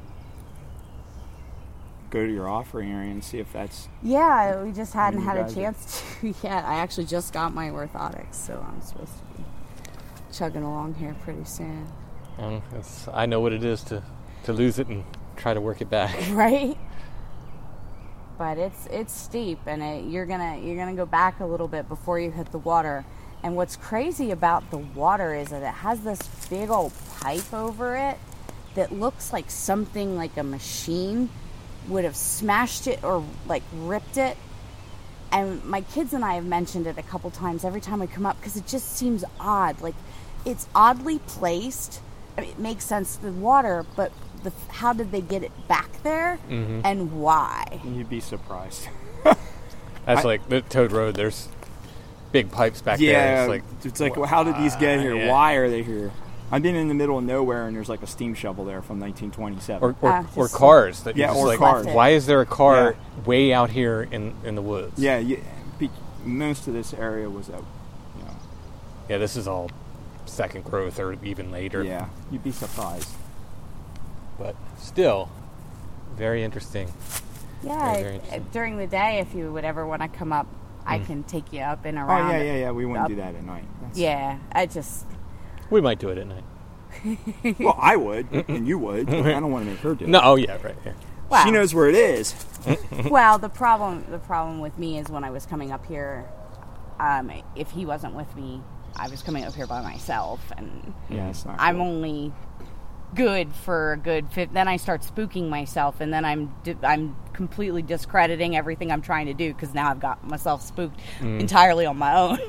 [SPEAKER 4] go to your offering area and see if that's...
[SPEAKER 5] Yeah, we just hadn't
[SPEAKER 4] You
[SPEAKER 5] had a
[SPEAKER 4] guys are-
[SPEAKER 5] chance to yet. I actually just got my orthotics, so I'm supposed to be chugging along here pretty soon.
[SPEAKER 2] Um, it's, I know what it is to, to lose it and try to work it back.
[SPEAKER 5] Right? But it's it's steep, and it, you're gonna you're gonna go back a little bit before you hit the water. And what's crazy about the water is that it has this big old pipe over it that looks like something like a machine would have smashed it or like ripped it. And my kids and I have mentioned it a couple times every time we come up, because it just seems odd. Like, it's oddly placed. I mean, it makes sense to the water, but the, how did they get it back there,
[SPEAKER 2] Mhm.
[SPEAKER 5] and why?
[SPEAKER 4] You'd be surprised.
[SPEAKER 2] That's
[SPEAKER 4] I-
[SPEAKER 2] like the Toad Road. There's big pipes back
[SPEAKER 4] yeah,
[SPEAKER 2] there. It's like,
[SPEAKER 4] it's like, well, how did these get here?
[SPEAKER 2] yeah.
[SPEAKER 4] Why are they here? I've been in the middle of nowhere, and there's like a steam shovel there from nineteen twenty-seven.
[SPEAKER 2] or or,
[SPEAKER 5] Ah,
[SPEAKER 2] or
[SPEAKER 5] just-
[SPEAKER 2] cars. That
[SPEAKER 4] Yeah,
[SPEAKER 2] you're just
[SPEAKER 4] or
[SPEAKER 2] like,
[SPEAKER 4] cars.
[SPEAKER 2] Why is there a car way out here in, in the woods?
[SPEAKER 4] yeah, yeah, be- most of this area was out. You know,
[SPEAKER 2] Yeah, this is all second growth or even later.
[SPEAKER 4] yeah, you'd be surprised.
[SPEAKER 2] But still, very interesting.
[SPEAKER 5] Yeah,
[SPEAKER 2] Very, very
[SPEAKER 5] I-
[SPEAKER 2] interesting.
[SPEAKER 5] during the day, if you would ever want to come up, I
[SPEAKER 2] Mm.
[SPEAKER 5] can take you up and
[SPEAKER 4] Oh
[SPEAKER 5] around.
[SPEAKER 4] yeah, yeah, yeah. We wouldn't
[SPEAKER 5] up.
[SPEAKER 4] do that at night. That's,
[SPEAKER 5] Yeah, I just...
[SPEAKER 2] We might do it at night.
[SPEAKER 4] Well, I would, and you would. But I don't want to make her do it.
[SPEAKER 2] No, oh yeah, right. Yeah.
[SPEAKER 5] Well,
[SPEAKER 4] She knows where it is.
[SPEAKER 5] well, the problem the problem with me is when I was coming up here, um, if he wasn't with me, I was coming up here by myself, and
[SPEAKER 4] Yeah, it's not.
[SPEAKER 5] I'm
[SPEAKER 4] cool.
[SPEAKER 5] only good for a good fit. Then I start spooking myself, and then I'm di- I'm completely discrediting everything I'm trying to do, because now I've got myself spooked
[SPEAKER 2] Mm.
[SPEAKER 5] entirely on my own.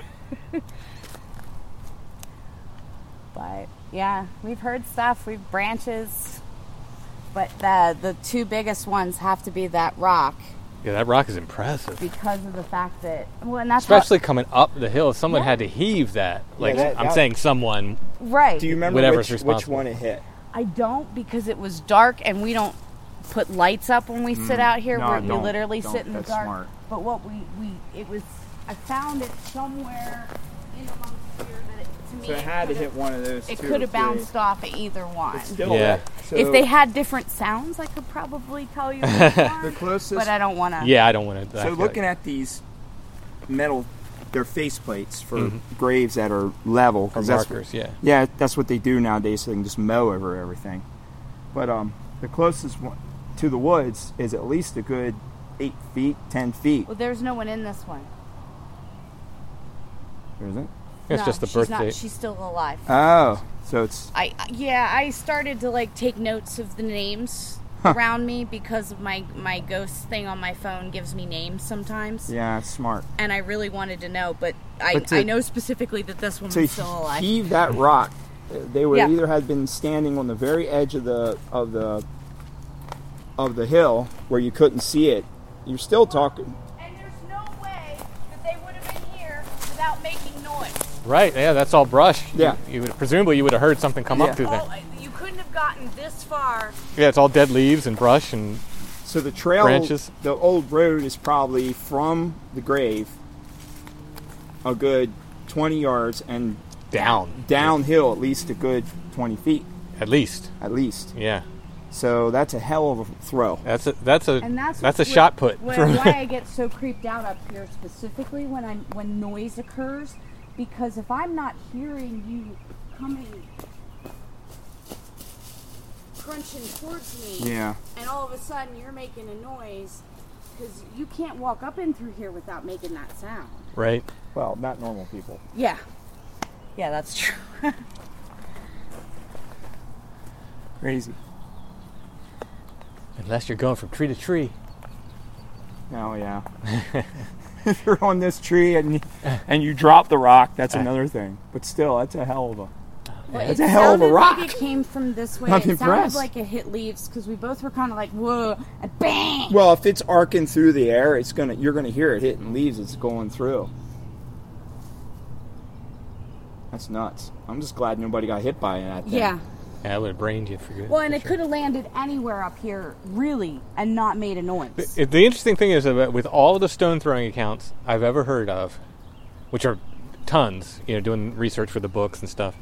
[SPEAKER 5] But yeah, we've heard stuff. We've branches, but the the two biggest ones have to be that rock
[SPEAKER 2] Yeah, that rock is impressive.
[SPEAKER 5] because of the fact that well, and that's
[SPEAKER 2] Especially coming up the hill. Someone
[SPEAKER 5] Yeah.
[SPEAKER 2] had to heave that. Like,
[SPEAKER 4] that-
[SPEAKER 2] I'm
[SPEAKER 4] that-
[SPEAKER 2] saying someone.
[SPEAKER 5] how, right.
[SPEAKER 4] Do you remember
[SPEAKER 2] Whatever's
[SPEAKER 4] which, which
[SPEAKER 2] responsible.
[SPEAKER 4] one it hit?
[SPEAKER 5] I don't because it was dark and we don't put lights up when we sit out here.
[SPEAKER 4] Mm. No,
[SPEAKER 5] We're, we
[SPEAKER 4] don't.
[SPEAKER 5] literally
[SPEAKER 4] Don't.
[SPEAKER 5] sit in the
[SPEAKER 4] That's
[SPEAKER 5] dark.
[SPEAKER 4] smart.
[SPEAKER 5] But what we, we it was I found it somewhere in amongst here that it, to me
[SPEAKER 4] So it
[SPEAKER 5] it
[SPEAKER 4] had to
[SPEAKER 5] could've-
[SPEAKER 4] hit one of those
[SPEAKER 5] It
[SPEAKER 4] two
[SPEAKER 5] could
[SPEAKER 4] or
[SPEAKER 5] have bounced
[SPEAKER 4] three.
[SPEAKER 5] off of either one.
[SPEAKER 4] Still,
[SPEAKER 2] Yeah.
[SPEAKER 4] so
[SPEAKER 5] If they had different sounds, I could probably tell you which
[SPEAKER 4] the
[SPEAKER 5] one,
[SPEAKER 4] closest.
[SPEAKER 5] but I don't want to.
[SPEAKER 2] Yeah, I don't want to.
[SPEAKER 4] so looking at these metal, they're faceplates for
[SPEAKER 2] Mhm.
[SPEAKER 4] graves that are level.
[SPEAKER 2] Or
[SPEAKER 4] 'cause that's what-
[SPEAKER 2] markers, yeah.
[SPEAKER 4] Yeah, that's what they do nowadays, so they can just mow over everything. But um, the closest one to the woods is at least a good eight feet, ten feet.
[SPEAKER 5] Well, there's no one in this one.
[SPEAKER 4] There isn't?
[SPEAKER 2] It's
[SPEAKER 5] No,
[SPEAKER 2] just the
[SPEAKER 5] she's
[SPEAKER 2] birth
[SPEAKER 5] not,
[SPEAKER 2] date.
[SPEAKER 5] She's still alive.
[SPEAKER 4] Oh, so it's
[SPEAKER 5] I yeah, I started to like take notes of the names
[SPEAKER 4] Huh.
[SPEAKER 5] around me because of my my ghost thing on my phone gives me names sometimes,
[SPEAKER 4] yeah, it's smart.
[SPEAKER 5] and I really wanted to know, but I
[SPEAKER 4] But to-
[SPEAKER 5] I know specifically that this one
[SPEAKER 4] To
[SPEAKER 5] was still alive.
[SPEAKER 4] heave that rock, uh, they would
[SPEAKER 5] Yeah.
[SPEAKER 4] either have been standing on the very edge of the of the of the hill where you couldn't see it. You're still talking.
[SPEAKER 5] And there's no way that they would have been here without making noise.
[SPEAKER 2] Right, yeah, that's all brush.
[SPEAKER 4] Yeah.
[SPEAKER 2] You, you would presumably you would have heard something come
[SPEAKER 4] Yeah.
[SPEAKER 2] up through there.
[SPEAKER 5] Oh, you couldn't have gotten this far.
[SPEAKER 2] Yeah, it's all dead leaves and brush and
[SPEAKER 4] So the trail,
[SPEAKER 2] Branches.
[SPEAKER 4] the old road is probably from the grave a good twenty yards and
[SPEAKER 2] down.
[SPEAKER 4] downhill at least a good twenty feet,
[SPEAKER 2] At least.
[SPEAKER 4] at least.
[SPEAKER 2] Yeah.
[SPEAKER 4] So that's a hell of a throw.
[SPEAKER 2] That's a that's a
[SPEAKER 5] And that's
[SPEAKER 2] that's a
[SPEAKER 5] what-
[SPEAKER 2] shot put.
[SPEAKER 5] Why,
[SPEAKER 2] from-
[SPEAKER 5] why I get so creeped out up here specifically when I when noise occurs, because if I'm not hearing you coming crunching towards me,
[SPEAKER 4] Yeah.
[SPEAKER 5] and all of a sudden you're making a noise, because you can't walk up in through here without making that sound.
[SPEAKER 2] right.
[SPEAKER 4] Well, not normal people.
[SPEAKER 5] Yeah, yeah, that's true.
[SPEAKER 4] Crazy.
[SPEAKER 2] Unless you're going from tree to tree.
[SPEAKER 4] Oh yeah. If you're on this tree and you, and you drop the rock, that's another thing. But still, that's a hell of a.
[SPEAKER 5] Well,
[SPEAKER 4] That's
[SPEAKER 5] it
[SPEAKER 4] a hell of a
[SPEAKER 5] sounded
[SPEAKER 4] rock.
[SPEAKER 5] Like it came from this way.
[SPEAKER 4] I'm
[SPEAKER 5] it sounded
[SPEAKER 4] impressed.
[SPEAKER 5] like it hit leaves because we both were kind of like whoa and bang.
[SPEAKER 4] Well, if it's arcing through the air, it's gonna you're gonna hear it hitting leaves. It's going through. That's nuts. I'm just glad nobody got hit by that thing.
[SPEAKER 5] Yeah.
[SPEAKER 2] Yeah, I would have brained you for good.
[SPEAKER 5] Well, and
[SPEAKER 2] for
[SPEAKER 5] it
[SPEAKER 2] sure.
[SPEAKER 5] could have landed anywhere up here, really, and not made a noise.
[SPEAKER 2] The, the interesting thing is that with all the stone throwing accounts I've ever heard of, which are tons, you know, doing research for the books and stuff,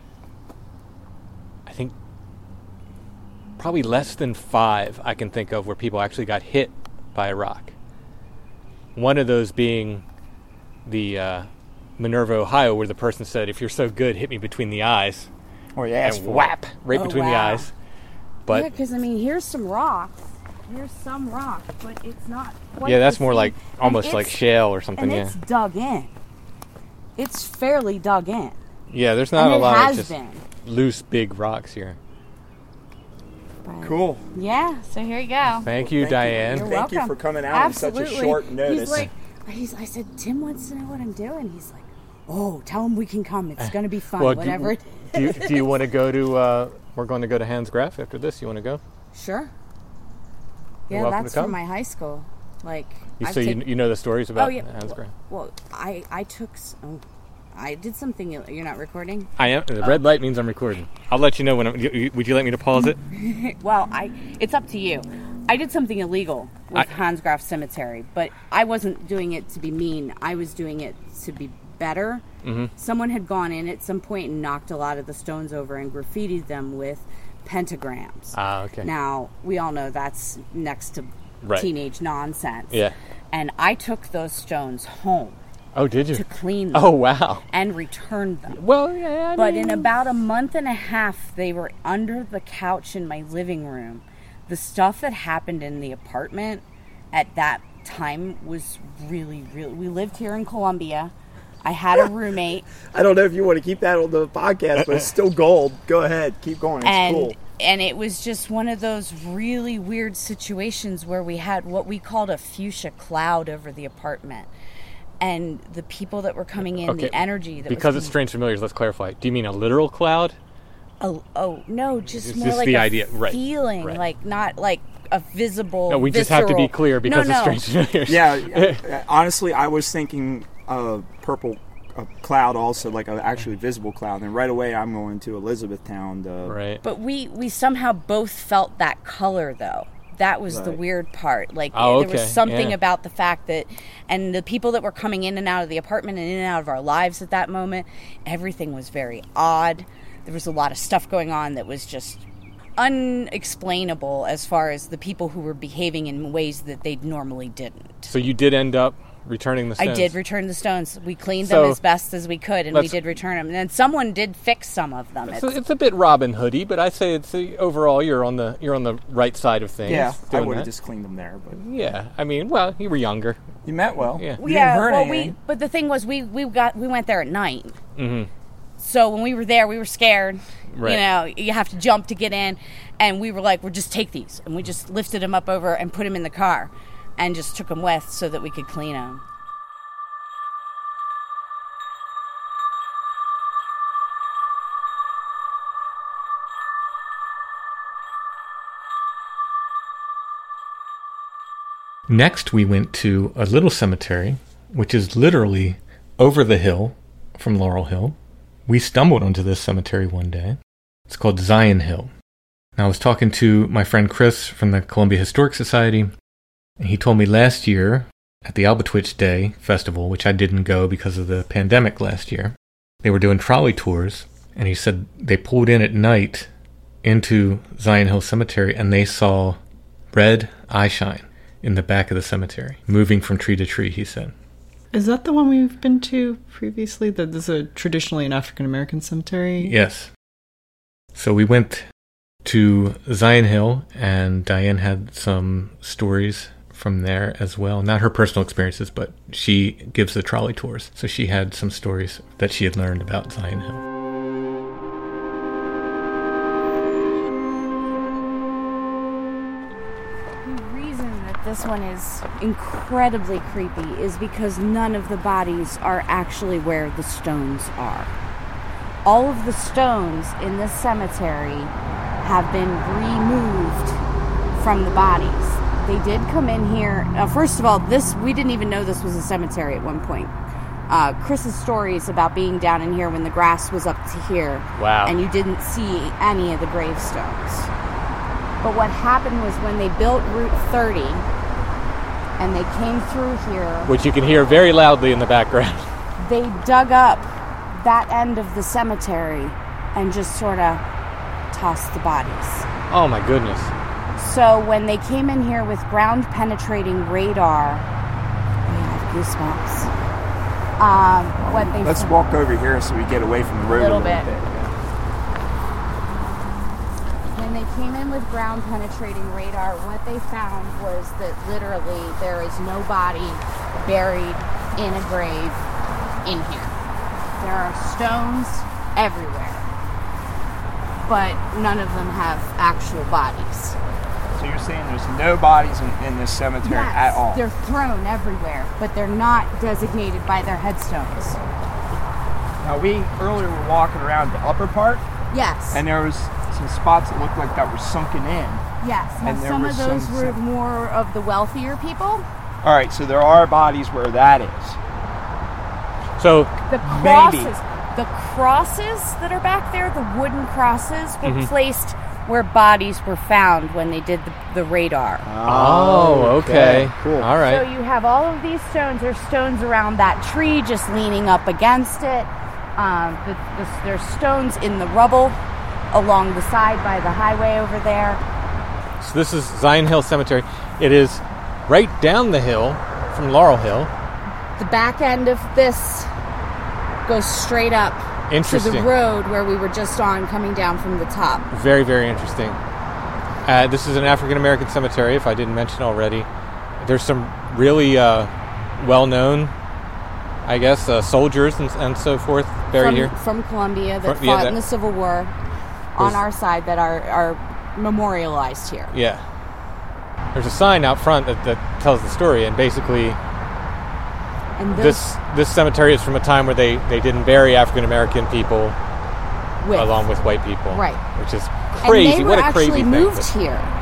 [SPEAKER 2] I think probably less than five I can think of where people actually got hit by a rock. One of those being the uh, Minerva, Ohio, where the person said, "If you're so good, hit me between the eyes,"
[SPEAKER 4] Or you asked
[SPEAKER 2] and
[SPEAKER 4] for
[SPEAKER 2] whap
[SPEAKER 4] it.
[SPEAKER 2] right
[SPEAKER 5] Oh,
[SPEAKER 2] between the
[SPEAKER 5] wow.
[SPEAKER 2] eyes. But
[SPEAKER 5] yeah, because I mean, here's some rocks. Here's some rock, but it's not. Quite
[SPEAKER 2] yeah, that's
[SPEAKER 5] the
[SPEAKER 2] more
[SPEAKER 5] same.
[SPEAKER 2] like
[SPEAKER 5] And
[SPEAKER 2] almost like
[SPEAKER 5] it's-
[SPEAKER 2] shale or something.
[SPEAKER 5] And
[SPEAKER 2] Yeah,
[SPEAKER 5] it's dug in. It's fairly dug in.
[SPEAKER 2] yeah. There's not
[SPEAKER 5] and
[SPEAKER 2] a
[SPEAKER 5] it
[SPEAKER 2] lot
[SPEAKER 5] has
[SPEAKER 2] of just
[SPEAKER 5] been.
[SPEAKER 2] loose, big rocks here.
[SPEAKER 5] But-
[SPEAKER 4] Cool.
[SPEAKER 5] Yeah. So here you go.
[SPEAKER 2] Thank you,
[SPEAKER 4] Thank you.
[SPEAKER 2] Diane.
[SPEAKER 5] You're
[SPEAKER 4] Thank you
[SPEAKER 5] welcome.
[SPEAKER 4] for coming out
[SPEAKER 5] Absolutely.
[SPEAKER 4] on such a short notice.
[SPEAKER 5] He's like, he's, I said, Tim wants to know what I'm doing. He's like, oh, tell him we can come. It's going to be fun.
[SPEAKER 2] Well, do-
[SPEAKER 5] whatever. it
[SPEAKER 2] Do you, do you want to go to? Uh, we're going to go to Hans Graf after this. You want to go?
[SPEAKER 5] Sure.
[SPEAKER 2] You're
[SPEAKER 5] Yeah,
[SPEAKER 2] welcome
[SPEAKER 5] that's
[SPEAKER 2] to
[SPEAKER 5] from
[SPEAKER 2] come.
[SPEAKER 5] my high school. Like,
[SPEAKER 2] You,
[SPEAKER 5] I've
[SPEAKER 2] so you,
[SPEAKER 5] taken-
[SPEAKER 2] you know the stories about
[SPEAKER 5] oh yeah.
[SPEAKER 2] Hans
[SPEAKER 5] Well,
[SPEAKER 2] Graf?
[SPEAKER 5] well, I I took. s- Oh, I did something. ill- You're not recording.
[SPEAKER 2] I am. The
[SPEAKER 5] Oh.
[SPEAKER 2] red light means I'm recording. I'll let you know when. I'm, you, you- would you like me to pause it?
[SPEAKER 5] Well, I. It's up to you. I did something illegal with
[SPEAKER 2] I-
[SPEAKER 5] Hans Graf Cemetery, but I wasn't doing it to be mean. I was doing it to be better.
[SPEAKER 2] Mm-hmm.
[SPEAKER 5] Someone had gone in at some point and knocked a lot of the stones over and graffitied them with pentagrams.
[SPEAKER 2] Ah, okay.
[SPEAKER 5] Now, we all know that's next to
[SPEAKER 2] Right.
[SPEAKER 5] teenage nonsense.
[SPEAKER 2] Yeah.
[SPEAKER 5] And I took those stones home
[SPEAKER 2] Oh, did you?
[SPEAKER 5] to clean them
[SPEAKER 2] Oh, wow.
[SPEAKER 5] and returned them.
[SPEAKER 2] Well, yeah. I
[SPEAKER 5] But
[SPEAKER 2] mean,
[SPEAKER 5] in about a month and a half, they were under the couch in my living room. The stuff that happened in the apartment at that time was really, really... We lived here in Columbia. I had a roommate.
[SPEAKER 4] I don't know if you want to keep that on the podcast, but it's still gold. Go ahead, keep going. It's
[SPEAKER 5] and
[SPEAKER 4] cool.
[SPEAKER 5] and it was just one of those really weird situations where we had what we called a fuchsia cloud over the apartment, and the people that were coming in,
[SPEAKER 2] Okay,
[SPEAKER 5] the energy that
[SPEAKER 2] because
[SPEAKER 5] was
[SPEAKER 2] it's strange familiars. Let's clarify. Do you mean a literal cloud?
[SPEAKER 5] oh, oh no, just
[SPEAKER 2] It's
[SPEAKER 5] more
[SPEAKER 2] just
[SPEAKER 5] like
[SPEAKER 2] the
[SPEAKER 5] a
[SPEAKER 2] idea, right,
[SPEAKER 5] feeling,
[SPEAKER 2] right.
[SPEAKER 5] like not like a visible.
[SPEAKER 2] No, we just have to be
[SPEAKER 5] visceral-
[SPEAKER 2] clear because
[SPEAKER 5] no,
[SPEAKER 2] of
[SPEAKER 5] no.
[SPEAKER 2] Strange Familiars.
[SPEAKER 4] Yeah, honestly, I was thinking a purple a cloud also, like an actually visible cloud. And right away, I'm going to Elizabethtown. To,
[SPEAKER 2] Right.
[SPEAKER 5] But we we somehow both felt that color though. That was the
[SPEAKER 4] Right.
[SPEAKER 5] weird part. Like
[SPEAKER 2] Oh,
[SPEAKER 5] there was
[SPEAKER 2] okay,
[SPEAKER 5] something
[SPEAKER 2] yeah.
[SPEAKER 5] about the fact that, and the people that were coming in and out of the apartment and in and out of our lives at that moment, everything was very odd. There was a lot of stuff going on that was just unexplainable as far as the people who were behaving in ways that they normally didn't.
[SPEAKER 2] So you did end up returning the stones.
[SPEAKER 5] I did return the stones. We cleaned
[SPEAKER 2] So,
[SPEAKER 5] them as best as we could, and we
[SPEAKER 2] let's-
[SPEAKER 5] did return them. And then someone did fix some of them.
[SPEAKER 2] It's
[SPEAKER 5] It's,
[SPEAKER 2] a, it's a bit Robin Hoody, but I say it's uh, overall you're on the you're on the right side of things.
[SPEAKER 4] yeah, I
[SPEAKER 2] doing
[SPEAKER 4] would have
[SPEAKER 2] that.
[SPEAKER 4] just cleaned them there. But
[SPEAKER 2] Yeah, I mean, well, you were younger.
[SPEAKER 4] you meant well.
[SPEAKER 2] Yeah.
[SPEAKER 4] You
[SPEAKER 5] yeah,
[SPEAKER 4] didn't hurt
[SPEAKER 5] well,
[SPEAKER 4] anything.
[SPEAKER 5] we. But the thing was, we we got we went there at night.
[SPEAKER 2] Mm-hmm.
[SPEAKER 5] So when we were there, we were scared.
[SPEAKER 2] Right.
[SPEAKER 5] You know, you have to jump to get in, and we were like, "We'll just take these," and we just lifted them up over and put them in the car, and just took them with so that we could clean them.
[SPEAKER 2] Next, we went to a little cemetery, which is literally over the hill from Laurel Hill. We stumbled onto this cemetery one day. It's called Zion Hill. Now, I was talking to my friend Chris from the Columbia Historic Society, and he told me last year at the Albatwitch Day Festival, which I didn't go because of the pandemic last year, they were doing trolley tours, and he said they pulled in at night into Zion Hill Cemetery, and they saw red eyeshine in the back of the cemetery, moving from tree to tree, he said.
[SPEAKER 3] Is that the one we've been to previously? That is a traditionally an African American cemetery?
[SPEAKER 2] Yes. So we went to Zion Hill, and Diane had some stories from there as well. Not her personal experiences, but she gives the trolley tours. So she had some stories that she had learned about Zion Hill.
[SPEAKER 5] The reason that this one is incredibly creepy is because none of the bodies are actually where the stones are. All of the stones in this cemetery have been removed from the bodies. They did come in here. Uh, first of all, this we didn't even know this was a cemetery at one point. Uh, Chris's stories about being down in here when the grass was up to here,
[SPEAKER 2] Wow.
[SPEAKER 5] and you didn't see any of the gravestones. But what happened was when they built Route thirty and they came through here,
[SPEAKER 2] Which you can hear very loudly in the background.
[SPEAKER 5] they dug up that end of the cemetery and just sort of tossed the bodies.
[SPEAKER 2] Oh my goodness.
[SPEAKER 5] So when they came in here with ground penetrating radar, I have goosebumps. Um, what they
[SPEAKER 4] Let's walk over here so we get away from the road
[SPEAKER 5] Little
[SPEAKER 4] a little
[SPEAKER 5] bit.
[SPEAKER 4] bit.
[SPEAKER 5] When they came in with ground penetrating radar, what they found was that literally there is no body buried in a grave in here. There are stones everywhere, but none of them have actual bodies.
[SPEAKER 4] So you're saying there's no bodies in, in this cemetery
[SPEAKER 5] Yes,
[SPEAKER 4] at all?
[SPEAKER 5] they're thrown everywhere, but they're not designated by their headstones.
[SPEAKER 4] Now we earlier were walking around the upper part,
[SPEAKER 5] Yes.
[SPEAKER 4] and there was some spots that looked like that were sunken in.
[SPEAKER 5] yes. Now
[SPEAKER 4] and there
[SPEAKER 5] some
[SPEAKER 4] were
[SPEAKER 5] of those
[SPEAKER 4] some-
[SPEAKER 5] were more of the wealthier people.
[SPEAKER 4] All right, so there are bodies where that is.
[SPEAKER 2] So,
[SPEAKER 5] The
[SPEAKER 4] Maybe.
[SPEAKER 5] crosses, the crosses that are back there, the wooden crosses, were
[SPEAKER 2] Mhm.
[SPEAKER 5] placed where bodies were found when they did the, the radar.
[SPEAKER 2] oh, okay.
[SPEAKER 4] Cool.
[SPEAKER 2] All
[SPEAKER 5] So
[SPEAKER 2] right.
[SPEAKER 5] you have all of these stones. There's stones around that tree, just leaning up against it. Um, the, the, there's stones in the rubble along the side by the highway over there.
[SPEAKER 2] So this is Zion Hill Cemetery. It is right down the hill from Laurel Hill.
[SPEAKER 5] The back end of this goes straight up to the
[SPEAKER 2] Interesting.
[SPEAKER 5] road where we were just on, coming down from the top.
[SPEAKER 2] Very, very interesting. Uh, this is an African-American cemetery, if I didn't mention already. There's some really uh, well-known, I guess, uh, soldiers and, and so forth buried
[SPEAKER 5] from,
[SPEAKER 2] here.
[SPEAKER 5] from Columbia that
[SPEAKER 2] From- yeah,
[SPEAKER 5] fought
[SPEAKER 2] that-
[SPEAKER 5] in the Civil War on
[SPEAKER 2] Was-
[SPEAKER 5] our side that are, are memorialized here.
[SPEAKER 2] Yeah. There's a sign out front that, that tells the story, and basically
[SPEAKER 5] And those
[SPEAKER 2] this this cemetery is from a time where they, they didn't bury African-American people
[SPEAKER 5] with,
[SPEAKER 2] along with white people.
[SPEAKER 5] Right.
[SPEAKER 2] Which is
[SPEAKER 5] And
[SPEAKER 2] crazy.
[SPEAKER 5] they were
[SPEAKER 2] What a
[SPEAKER 5] actually
[SPEAKER 2] crazy thing.
[SPEAKER 5] moved
[SPEAKER 2] But-
[SPEAKER 5] here.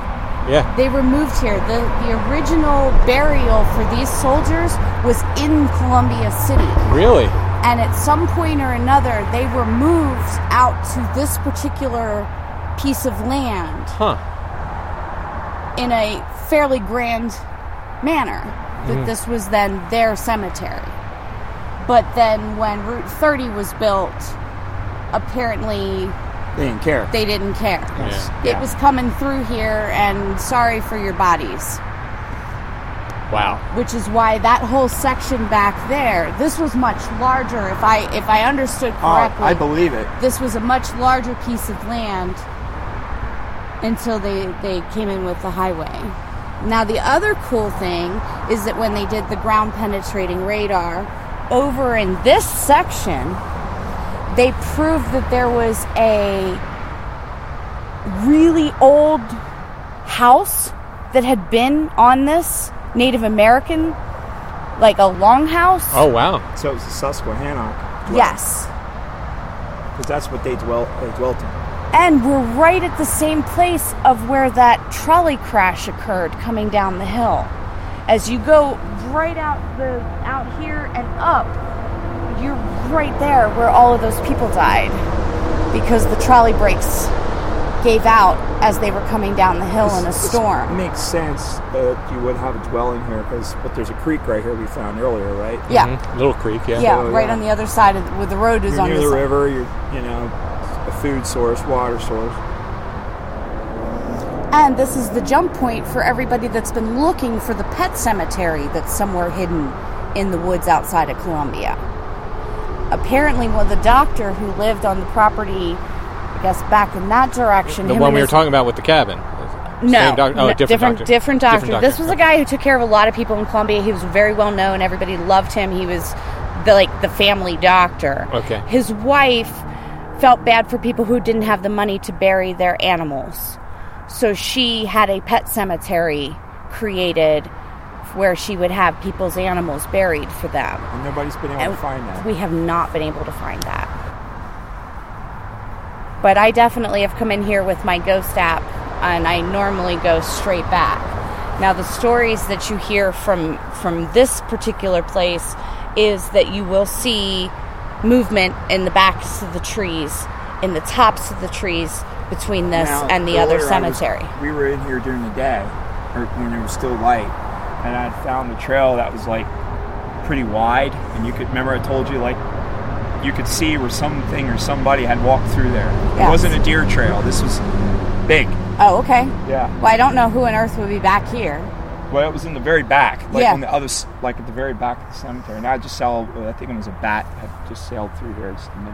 [SPEAKER 2] Yeah.
[SPEAKER 5] They were moved here. The the original burial for these soldiers was in Columbia City.
[SPEAKER 2] Really?
[SPEAKER 5] And at some point or another, they were moved out to this particular piece of land
[SPEAKER 2] Huh.
[SPEAKER 5] in a fairly grand manner. That
[SPEAKER 2] Mhm.
[SPEAKER 5] this was then their cemetery. But then when Route thirty was built, apparently
[SPEAKER 4] They didn't care.
[SPEAKER 5] they didn't care.
[SPEAKER 2] Yes.
[SPEAKER 5] It
[SPEAKER 4] Yeah.
[SPEAKER 5] was coming through here, and sorry for your bodies.
[SPEAKER 2] Wow.
[SPEAKER 5] Which is why that whole section back there, this was much larger. If I if I understood
[SPEAKER 4] Oh,
[SPEAKER 5] correctly,
[SPEAKER 4] I believe it.
[SPEAKER 5] this was a much larger piece of land until they, they came in with the highway. Now, the other cool thing is that when they did the ground penetrating radar, over in this section, they proved that there was a really old house that had been on this Native American, like a longhouse.
[SPEAKER 2] Oh, wow.
[SPEAKER 4] So it was the Susquehannock.
[SPEAKER 5] Yes.
[SPEAKER 4] Because that's what they dwelt, they dwelt in.
[SPEAKER 5] And we're right at the same place of where that trolley crash occurred coming down the hill. As you go right out the out here and up, you're right there where all of those people died because the trolley brakes gave out as they were coming down the hill in a
[SPEAKER 4] This-
[SPEAKER 5] storm.
[SPEAKER 4] It makes sense that you would have a dwelling here, because but there's a creek right here we found earlier, right?
[SPEAKER 5] Yeah,
[SPEAKER 2] Mhm. Little Creek, yeah.
[SPEAKER 5] yeah,
[SPEAKER 4] Oh,
[SPEAKER 5] right
[SPEAKER 4] yeah.
[SPEAKER 5] on the other side of where the road is
[SPEAKER 4] You're
[SPEAKER 5] on
[SPEAKER 4] near
[SPEAKER 5] the
[SPEAKER 4] the
[SPEAKER 5] side.
[SPEAKER 4] river. You're, you know, a food source, water source.
[SPEAKER 5] And this is the jump point for everybody that's been looking for the pet cemetery that's somewhere hidden in the woods outside of Columbia. Apparently, well, the doctor who lived on the property, I guess back in that direction.
[SPEAKER 2] The
[SPEAKER 5] him
[SPEAKER 2] one
[SPEAKER 5] and
[SPEAKER 2] we were
[SPEAKER 5] his-
[SPEAKER 2] talking about with the cabin.
[SPEAKER 5] No,
[SPEAKER 2] Same doc- oh,
[SPEAKER 5] no,
[SPEAKER 2] different,
[SPEAKER 5] different,
[SPEAKER 2] doctor.
[SPEAKER 5] different doctor.
[SPEAKER 2] Different doctor.
[SPEAKER 5] This was a guy who took care of a lot of people in Columbia. He was very well known. Everybody loved him. He was the like the family doctor.
[SPEAKER 2] Okay.
[SPEAKER 5] His wife felt bad for people who didn't have the money to bury their animals, so she had a pet cemetery created where she would have people's animals buried for them.
[SPEAKER 4] And nobody's been able
[SPEAKER 5] And
[SPEAKER 4] to find that.
[SPEAKER 5] we have not been able to find that. But I definitely have come in here with my ghost app, and I normally go straight back. Now, the stories that you hear from from this particular place is that you will see movement in the backs of the trees, in the tops of the trees between this
[SPEAKER 4] Now,
[SPEAKER 5] and the other
[SPEAKER 4] earlier I was-
[SPEAKER 5] cemetery.
[SPEAKER 4] we were in here during the day, or when it was still light, and I found a trail that was like pretty wide, and you could remember I told you like you could see where something or somebody had walked through there. It
[SPEAKER 5] Yes.
[SPEAKER 4] wasn't a deer trail. This was big.
[SPEAKER 5] Oh, okay.
[SPEAKER 4] Yeah.
[SPEAKER 5] Well, I don't know who on earth would be back here.
[SPEAKER 4] Well, it was in the very back, like
[SPEAKER 5] Yeah.
[SPEAKER 4] on the other, s- like at the very back of the cemetery. And I just sailed. I think it was a bat that just sailed through here just a minute.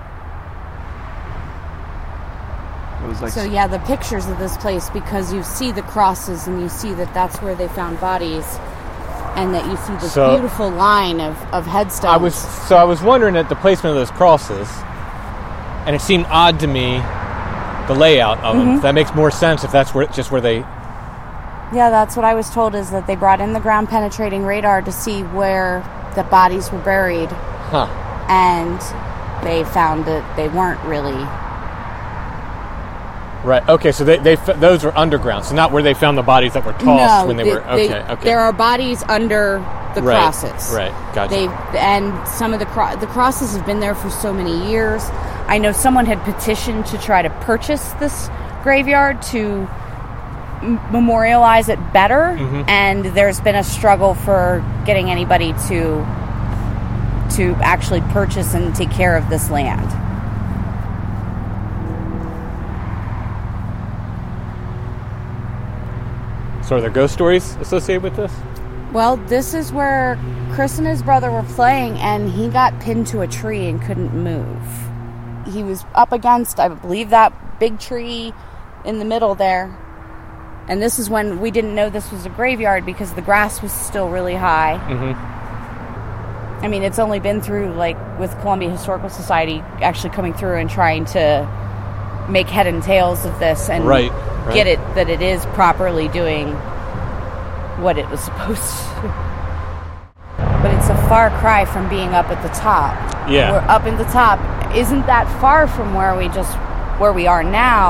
[SPEAKER 4] It was like
[SPEAKER 5] So yeah, the pictures of this place, because you see the crosses and you see that that's where they found bodies, and that you see this
[SPEAKER 2] So-
[SPEAKER 5] beautiful line of, of headstones.
[SPEAKER 2] I was so I was wondering at the placement of those crosses, and it seemed odd to me, the layout of
[SPEAKER 5] Mm-hmm.
[SPEAKER 2] them. That makes more sense if that's where just where they.
[SPEAKER 5] Yeah, that's what I was told, is that they brought in the ground penetrating radar to see where the bodies were buried,
[SPEAKER 2] Huh.
[SPEAKER 5] and they found that they weren't really.
[SPEAKER 2] Right. Okay. So they, they f- those were underground. So not where they found the bodies that were tossed
[SPEAKER 5] no,
[SPEAKER 2] when they,
[SPEAKER 5] they-
[SPEAKER 2] were. Okay.
[SPEAKER 5] they-
[SPEAKER 2] okay.
[SPEAKER 5] There are bodies under the
[SPEAKER 2] right,
[SPEAKER 5] crosses.
[SPEAKER 2] Right. Gotcha.
[SPEAKER 5] They and some of the cro- the crosses have been there for so many years. I know someone had petitioned to try to purchase this graveyard to m- memorialize it better,
[SPEAKER 2] Mhm.
[SPEAKER 5] and there's been a struggle for getting anybody to to actually purchase and take care of this land.
[SPEAKER 2] So are there ghost stories associated with this?
[SPEAKER 5] Well, this is where Chris and his brother were playing, and he got pinned to a tree and couldn't move. He was up against, I believe, that big tree in the middle there. And this is when we didn't know this was a graveyard because the grass was still really high.
[SPEAKER 2] Mm-hmm.
[SPEAKER 5] I mean, it's only been through, like, with Columbia Historical Society actually coming through and trying to make head and tails of this and
[SPEAKER 2] Right, right.
[SPEAKER 5] get it that it is properly doing what it was supposed to. But it's a far cry from being up at the top.
[SPEAKER 2] Yeah.
[SPEAKER 5] We're up in the top. Isn't that far from where we just where we are now?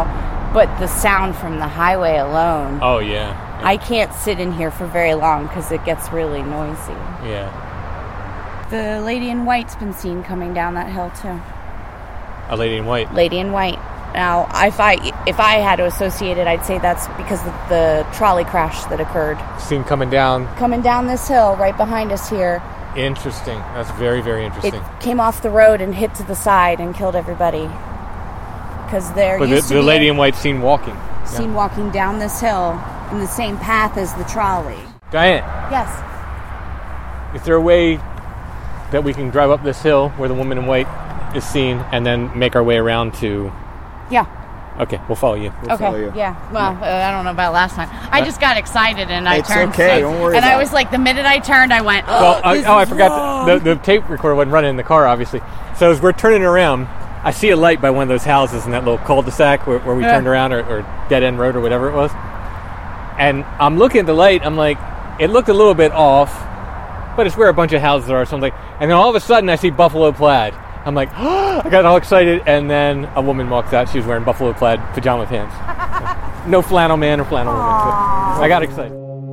[SPEAKER 5] but the sound from the highway alone,
[SPEAKER 2] Oh, yeah. yeah.
[SPEAKER 5] I can't sit in here for very long because it gets really noisy.
[SPEAKER 2] Yeah.
[SPEAKER 5] The lady in white's been seen coming down that hill too.
[SPEAKER 2] A lady in white.
[SPEAKER 5] Lady in white. Now, if I if I had to associate it, I'd say that's because of the trolley crash that occurred.
[SPEAKER 2] Seen coming down.
[SPEAKER 5] Coming down this hill right behind us here.
[SPEAKER 2] Interesting. That's very, very
[SPEAKER 5] It
[SPEAKER 2] interesting.
[SPEAKER 5] came off the road and hit to the side and killed everybody. Because there
[SPEAKER 2] But the,
[SPEAKER 5] used to
[SPEAKER 2] the
[SPEAKER 5] be
[SPEAKER 2] lady
[SPEAKER 5] a
[SPEAKER 2] in white seen walking.
[SPEAKER 5] seen walking down this hill in the same path as the trolley.
[SPEAKER 2] Diane,
[SPEAKER 5] Yes.
[SPEAKER 2] is there a way that we can drive up this hill where the woman in white is seen and then make our way around to...
[SPEAKER 5] Yeah.
[SPEAKER 2] Okay, we'll follow you.
[SPEAKER 4] We'll follow
[SPEAKER 5] Okay.
[SPEAKER 4] you.
[SPEAKER 5] Yeah. Well, uh, I don't know about last time. I just got excited and I
[SPEAKER 4] It's
[SPEAKER 5] turned.
[SPEAKER 4] okay,
[SPEAKER 5] so-
[SPEAKER 4] don't worry
[SPEAKER 5] And I
[SPEAKER 4] about
[SPEAKER 5] was like, the minute I turned, I went. Oh,
[SPEAKER 2] Well, I,
[SPEAKER 5] this
[SPEAKER 2] oh, I
[SPEAKER 5] is
[SPEAKER 2] forgot.
[SPEAKER 5] wrong."
[SPEAKER 2] The, the tape recorder wasn't running in the car, obviously. So as we're turning around, I see a light by one of those houses in that little cul-de-sac where, where we
[SPEAKER 5] Yeah.
[SPEAKER 2] turned around, or, or dead-end road or whatever it was. And I'm looking at the light. I'm like, it looked a little bit off, but it's where a bunch of houses are or something. And then all of a sudden, I see Buffalo Plaid. I'm like, oh, I got all excited, and then a woman walks out. She was wearing Buffalo Plaid pajama pants. No flannel man or flannel woman. But I got excited.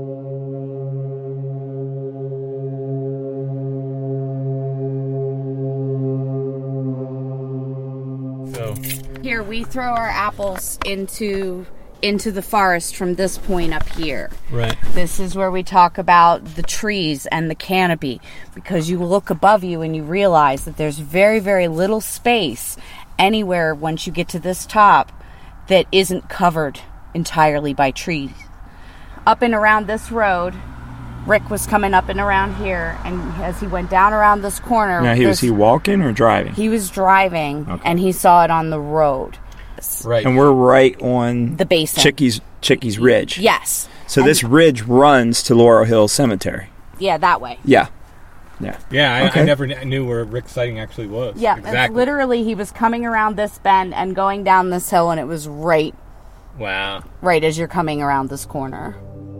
[SPEAKER 2] So,
[SPEAKER 5] Here we throw our apples into into the forest from this point up here.
[SPEAKER 2] right.
[SPEAKER 5] This is where we talk about the trees and the canopy, because you look above you and you realize that there's very, very little space anywhere once you get to this top that isn't covered entirely by trees. Up and around this road, Rick was coming up and around here, and as he went down around this corner...
[SPEAKER 4] Now, he was
[SPEAKER 5] this-
[SPEAKER 4] he walking or driving?
[SPEAKER 5] He was driving,
[SPEAKER 4] Okay.
[SPEAKER 5] and he saw it on the road.
[SPEAKER 2] Right.
[SPEAKER 4] And we're right on
[SPEAKER 5] The basin.
[SPEAKER 4] Chickies Chickies Ridge.
[SPEAKER 5] Yes.
[SPEAKER 4] So
[SPEAKER 5] And-
[SPEAKER 4] this ridge runs to Laurel Hill Cemetery.
[SPEAKER 5] Yeah, that way.
[SPEAKER 4] Yeah. Yeah.
[SPEAKER 2] Yeah, I,
[SPEAKER 4] Okay.
[SPEAKER 2] I never kn- knew where Rick's sighting actually was.
[SPEAKER 5] Yeah, it's
[SPEAKER 2] exactly.
[SPEAKER 5] literally he was coming around this bend and going down this hill, and it was right,
[SPEAKER 2] Wow.
[SPEAKER 5] right as you're coming around this corner.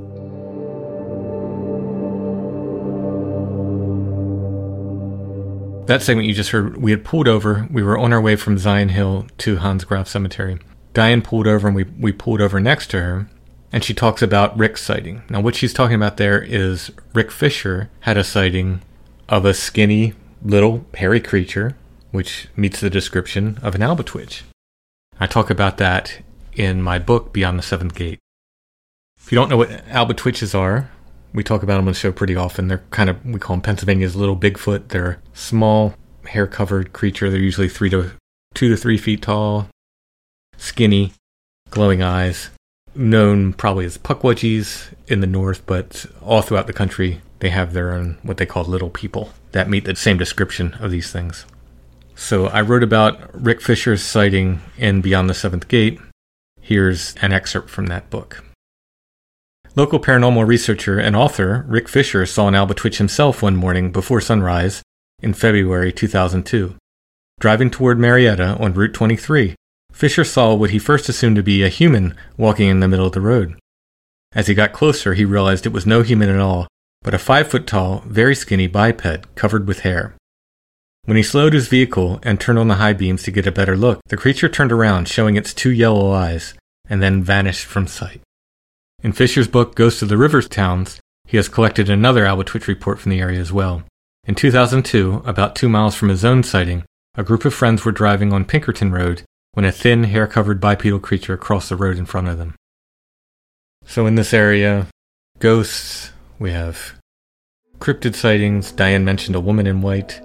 [SPEAKER 2] That segment you just heard, we had pulled over. We were on our way from Zion Hill to Hans Graf Cemetery. Diane pulled over, and we, we pulled over next to her, and she talks about Rick's sighting. Now, what she's talking about there is Rick Fisher had a sighting of a skinny, little, hairy creature, which meets the description of an albatwitch. I talk about that in my book, Beyond the Seventh Gate. If you don't know what albatwitches are, we talk about them on the show pretty often. They're kind of, we call them Pennsylvania's little Bigfoot. They're a small, hair-covered creature. They're usually three to two to three feet tall, skinny, glowing eyes. Known probably as puckwudgies in the north, but all throughout the country, they have their own, what they call little people, that meet the same description of these things. So I wrote about Rick Fisher's sighting in Beyond the Seventh Gate. Here's an excerpt from that book. Local paranormal researcher and author Rick Fisher saw an albatwitch himself one morning before sunrise in February two thousand two. Driving toward Marietta on Route twenty-three, Fisher saw what he first assumed to be a human walking in the middle of the road. As he got closer, he realized it was no human at all, but a five-foot-tall, very skinny biped covered with hair. When he slowed his vehicle and turned on the high beams to get a better look, the creature turned around, showing its two yellow eyes, and then vanished from sight. In Fisher's book, Ghosts of the River Towns, he has collected another albatwitch report from the area as well. In two thousand two, about two miles from his own sighting, a group of friends were driving on Pinkerton Road when a thin, hair-covered bipedal creature crossed the road in front of them. So in this area, ghosts, we have cryptid sightings. Diane mentioned a woman in white.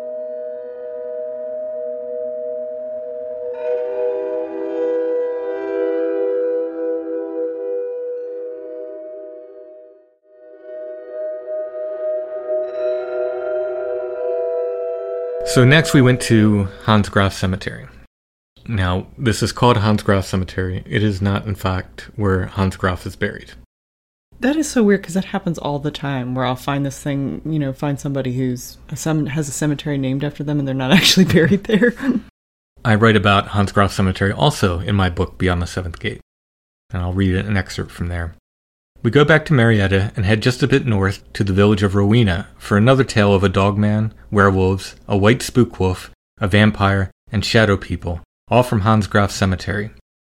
[SPEAKER 2] So next we went to Hans Graf Cemetery. Now, this is called Hans Graf Cemetery. It is not, in fact, where Hans Graf is buried.
[SPEAKER 3] That is so weird because that happens all the time where I'll find this thing, you know, find somebody who's a sem- has a cemetery named after them and they're not actually buried there.
[SPEAKER 2] I write about Hans Graf Cemetery also in my book, Beyond the Seventh Gate. And I'll read an excerpt from there. We go back to Marietta and head just a bit north to the village of Rowena for another tale of a dogman, werewolves, a white spook wolf, a vampire, and shadow people, all from Hans Graf Cemetery.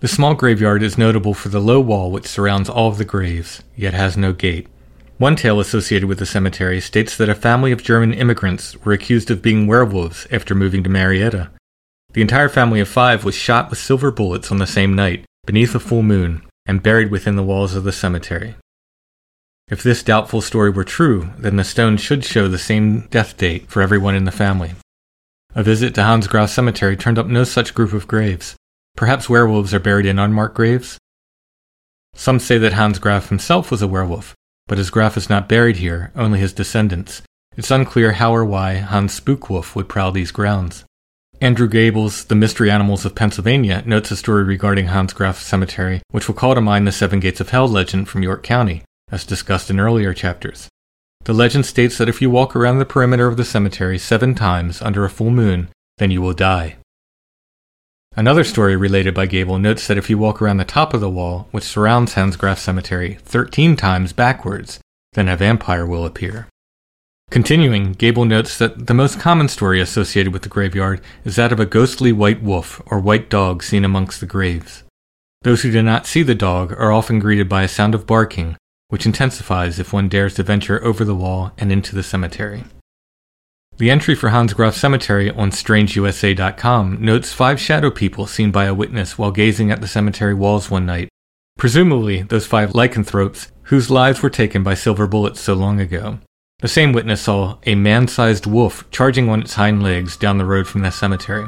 [SPEAKER 2] The small graveyard is notable for the low wall which surrounds all of the graves, yet has no gate. One tale associated with the cemetery states that a family of German immigrants were accused of being werewolves after moving to Marietta. The entire family of five was shot with silver bullets on the same night, beneath a full moon, and buried within the walls of the cemetery. If this doubtful story were true, then the stone should show the same death date for everyone in the family. A visit to Hans Graf Cemetery turned up no such group of graves. Perhaps werewolves are buried in unmarked graves? Some say that Hans Graf himself was a werewolf, but as Graf is not buried here, only his descendants. It's unclear how or why Hans Spookwolf would prowl these grounds. Andrew Gable's The Mystery Animals of Pennsylvania notes a story regarding Hans Graf Cemetery, which will call to mind the Seven Gates of Hell legend from York County, as discussed in earlier chapters. The legend states that if you walk around the perimeter of the cemetery seven times under a full moon, then you will die. Another story related by Gable notes that if you walk around the top of the wall, which surrounds Hans Graf Cemetery, thirteen times backwards, then a vampire will appear. Continuing, Gable notes that the most common story associated with the graveyard is that of a ghostly white wolf or white dog seen amongst the graves. Those who do not see the dog are often greeted by a sound of barking, which intensifies if one dares to venture over the wall and into the cemetery. The entry for Hans Graf Cemetery on strange U S A dot com notes five shadow people seen by a witness while gazing at the cemetery walls one night, presumably those five lycanthropes whose lives were taken by silver bullets so long ago. The same witness saw a man-sized wolf charging on its hind legs down the road from the cemetery.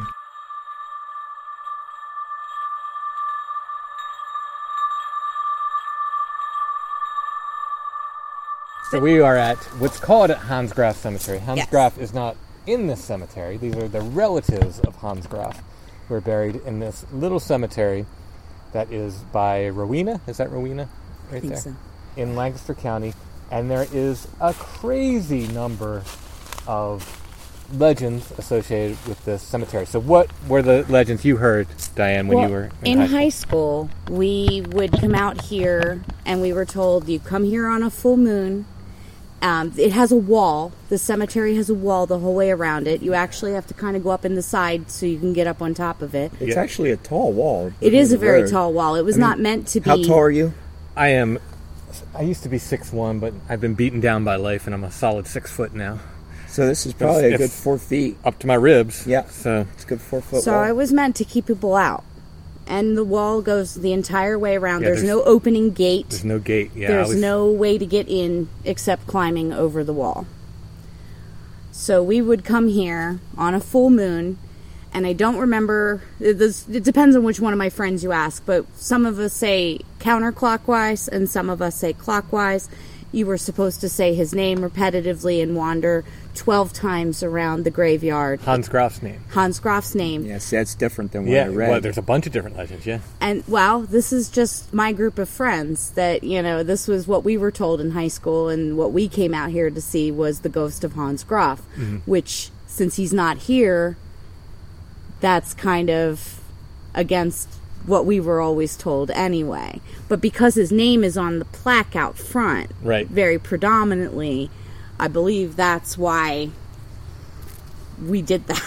[SPEAKER 2] So we are at what's called Hans Graf Cemetery. Hans
[SPEAKER 5] Yes.
[SPEAKER 2] Graf is not in this cemetery. These are the relatives of Hans Graf who are buried in this little cemetery that is by Rowena. Is that Rowena? Right
[SPEAKER 5] I think
[SPEAKER 2] there.
[SPEAKER 5] so.
[SPEAKER 2] In Lancaster County. And there is a crazy number of legends associated with this cemetery. So what were the legends you heard, Diane, when
[SPEAKER 5] Well,
[SPEAKER 2] you were in,
[SPEAKER 5] in
[SPEAKER 2] high school?
[SPEAKER 5] high school, we would come out here and we were told you come here on a full moon. Um, it has a wall. The cemetery has a wall the whole way around it. You actually have to kind of go up in the side so you can get up on top of it.
[SPEAKER 4] It's
[SPEAKER 2] Yeah.
[SPEAKER 4] actually a tall wall.
[SPEAKER 5] It is a very
[SPEAKER 4] Road.
[SPEAKER 5] tall wall. It was
[SPEAKER 4] I mean,
[SPEAKER 5] not meant to be.
[SPEAKER 4] How tall are you?
[SPEAKER 2] I am... I used to be six one, but I've been beaten down by life, and I'm a solid six foot now.
[SPEAKER 4] So this is probably
[SPEAKER 2] It's-
[SPEAKER 4] a good
[SPEAKER 2] it's-
[SPEAKER 4] four feet.
[SPEAKER 2] Up to my ribs.
[SPEAKER 4] Yeah.
[SPEAKER 2] So
[SPEAKER 4] It's a good four foot
[SPEAKER 5] So
[SPEAKER 4] wall.
[SPEAKER 5] I was meant to keep people out. And the wall goes the entire way around.
[SPEAKER 2] Yeah,
[SPEAKER 5] there's,
[SPEAKER 2] there's-
[SPEAKER 5] no opening gate.
[SPEAKER 2] there's no gate. Yeah,
[SPEAKER 5] There's
[SPEAKER 2] I was,
[SPEAKER 5] no way to get in except climbing over the wall. So we would come here on a full moon, and I don't remember, it, this, it depends on which one of my friends you ask, but some of us say counterclockwise and some of us say clockwise. You were supposed to say his name repetitively and wander twelve times around the graveyard.
[SPEAKER 2] Hans Graf's name.
[SPEAKER 5] Hans Graf's name.
[SPEAKER 4] Yes, that's different than what
[SPEAKER 2] Yeah,
[SPEAKER 4] I read.
[SPEAKER 2] well, there's a bunch of different legends, yeah.
[SPEAKER 5] And, well, this is just my group of friends that, you know, this was what we were told in high school, and what we came out here to see was the ghost of Hans Graf,
[SPEAKER 2] Mm-hmm.
[SPEAKER 5] which, since he's not here, that's kind of against what we were always told anyway. But because his name is on the plaque out front,
[SPEAKER 2] Right.
[SPEAKER 5] very predominantly, I believe that's why we did that.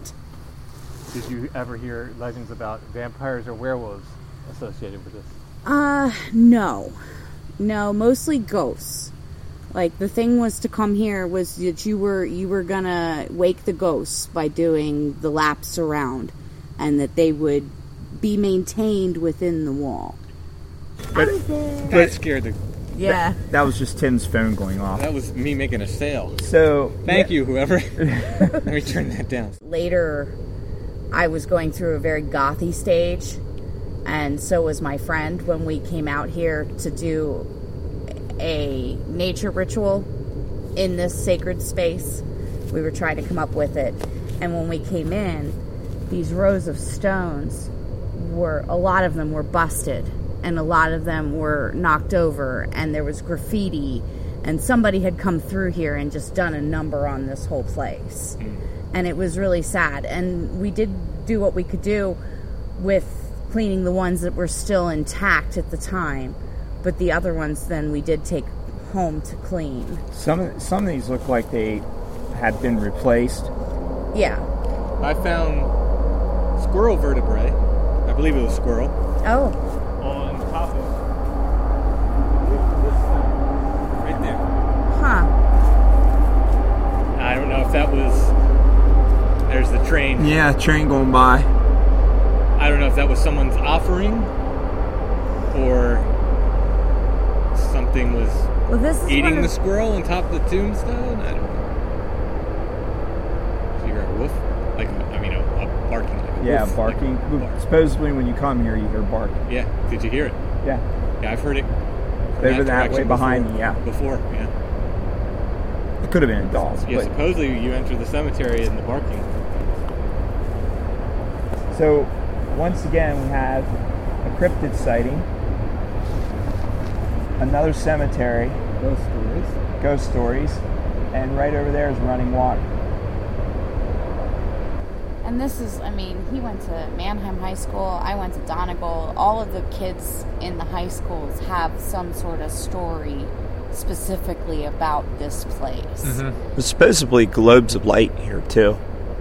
[SPEAKER 2] Did you ever hear legends about vampires or werewolves associated with this?
[SPEAKER 5] Uh, no. No, mostly ghosts. Like, the thing was to come here was that you were you were gonna wake the ghosts by doing the laps around, and that they would be maintained within the wall.
[SPEAKER 4] But,
[SPEAKER 2] That scared the...
[SPEAKER 5] Yeah.
[SPEAKER 4] that was just Tim's phone going off.
[SPEAKER 2] That was me making a sale.
[SPEAKER 4] So
[SPEAKER 2] Thank
[SPEAKER 4] yeah,
[SPEAKER 2] you, whoever. Let me turn that down.
[SPEAKER 5] Later, I was going through a very gothy stage, and so was my friend when we came out here to do a nature ritual in this sacred space. We were trying to come up with it, and when we came in, these rows of stones were, a lot of them were busted, and a lot of them were knocked over, and there was graffiti, and somebody had come through here and just done a number on this whole place. And it was really sad. And we did do what we could do with cleaning the ones that were still intact at the time, but the other ones then we did take home to clean.
[SPEAKER 4] some of, some of these look like they had been replaced.
[SPEAKER 5] Yeah.
[SPEAKER 2] I found squirrel vertebrae. I believe it was squirrel.
[SPEAKER 5] Oh.
[SPEAKER 2] On top of this thing, right there.
[SPEAKER 5] Huh.
[SPEAKER 2] I don't know if that was... There's the train.
[SPEAKER 4] Yeah, train going by.
[SPEAKER 2] I don't know if that was someone's offering or something was
[SPEAKER 5] Well, this is
[SPEAKER 2] eating
[SPEAKER 5] one
[SPEAKER 2] the
[SPEAKER 5] of-
[SPEAKER 2] squirrel on top of the tombstone. I don't know. Did you hear a woof? Like, a, I mean, a, a barking. Like a
[SPEAKER 4] Yeah,
[SPEAKER 2] woof,
[SPEAKER 4] barking.
[SPEAKER 2] like a bark.
[SPEAKER 4] Supposedly when you come here, you hear barking.
[SPEAKER 2] Yeah, did you hear it?
[SPEAKER 4] Yeah.
[SPEAKER 2] Yeah, I've heard it. from
[SPEAKER 4] Over that way
[SPEAKER 2] direction
[SPEAKER 4] behind
[SPEAKER 2] before-
[SPEAKER 4] me, yeah.
[SPEAKER 2] Before, yeah.
[SPEAKER 4] It could have been a dog.
[SPEAKER 2] Yeah,
[SPEAKER 4] but-
[SPEAKER 2] supposedly you enter the cemetery in the barking.
[SPEAKER 4] So, once again, we have a cryptid sighting, another cemetery,
[SPEAKER 2] Ghost stories.
[SPEAKER 4] ghost stories, and right over there is running water.
[SPEAKER 5] And this is, I mean, he went to Mannheim High School. I went to Donegal. All of the kids in the high schools have some sort of story specifically about this place.
[SPEAKER 2] Mm-hmm.
[SPEAKER 4] There's supposedly globes of light here, too.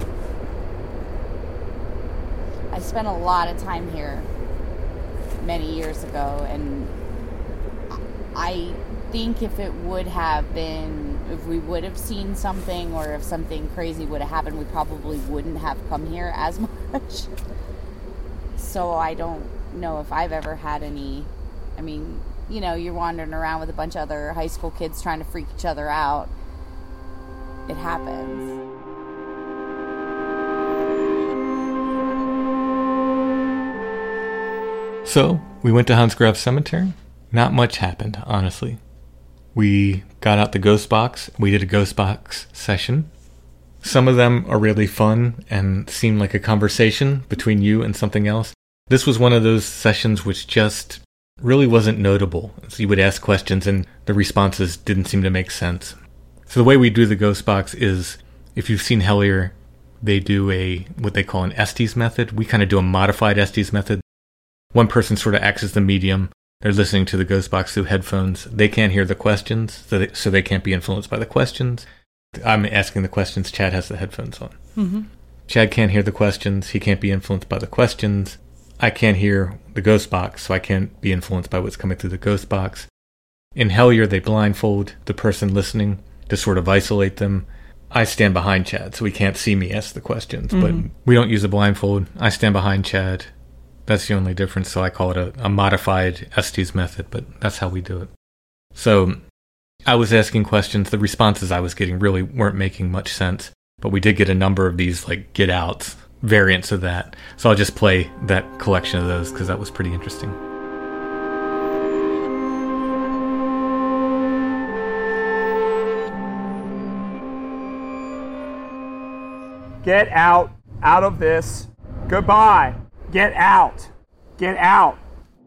[SPEAKER 5] I spent a lot of time here many years ago, and I think if it would have been, if we would have seen something, or if something crazy would have happened, we probably wouldn't have come here as much. So I don't know if I've ever had any, I mean, you know, you're wandering around with a bunch of other high school kids trying to freak each other out. It happens.
[SPEAKER 2] So, we went to Hansgrave Cemetery. Not much happened, honestly. We got out the ghost box. We did a ghost box session. Some of them are really fun and seem like a conversation between you and something else. This was one of those sessions which just really wasn't notable. So you would ask questions and the responses didn't seem to make sense. So the way we do the ghost box is, if you've seen Hellier, they do a what they call an Estes method. We kind of do a modified Estes method. One person sort of acts as the medium. They're listening to the ghost box through headphones. They can't hear the questions, so they, so they can't be influenced by the questions. I'm asking the questions. Chad has the headphones on.
[SPEAKER 3] Mm-hmm.
[SPEAKER 2] Chad can't hear the questions. He can't be influenced by the questions. I can't hear the ghost box, so I can't be influenced by what's coming through the ghost box. In Hellier, they blindfold the person listening to sort of isolate them. I stand behind Chad, so he can't see me ask the questions.
[SPEAKER 3] Mm-hmm.
[SPEAKER 2] But we don't use a blindfold. I stand behind Chad. That's the only difference, so I call it a, a modified Estes method, but that's how we do it. So I was asking questions. The responses I was getting really weren't making much sense, but we did get a number of these like get outs, variants of that. So I'll just play that collection of those because that was pretty interesting.
[SPEAKER 4] Get out, out of this. Goodbye. Get out. Get out.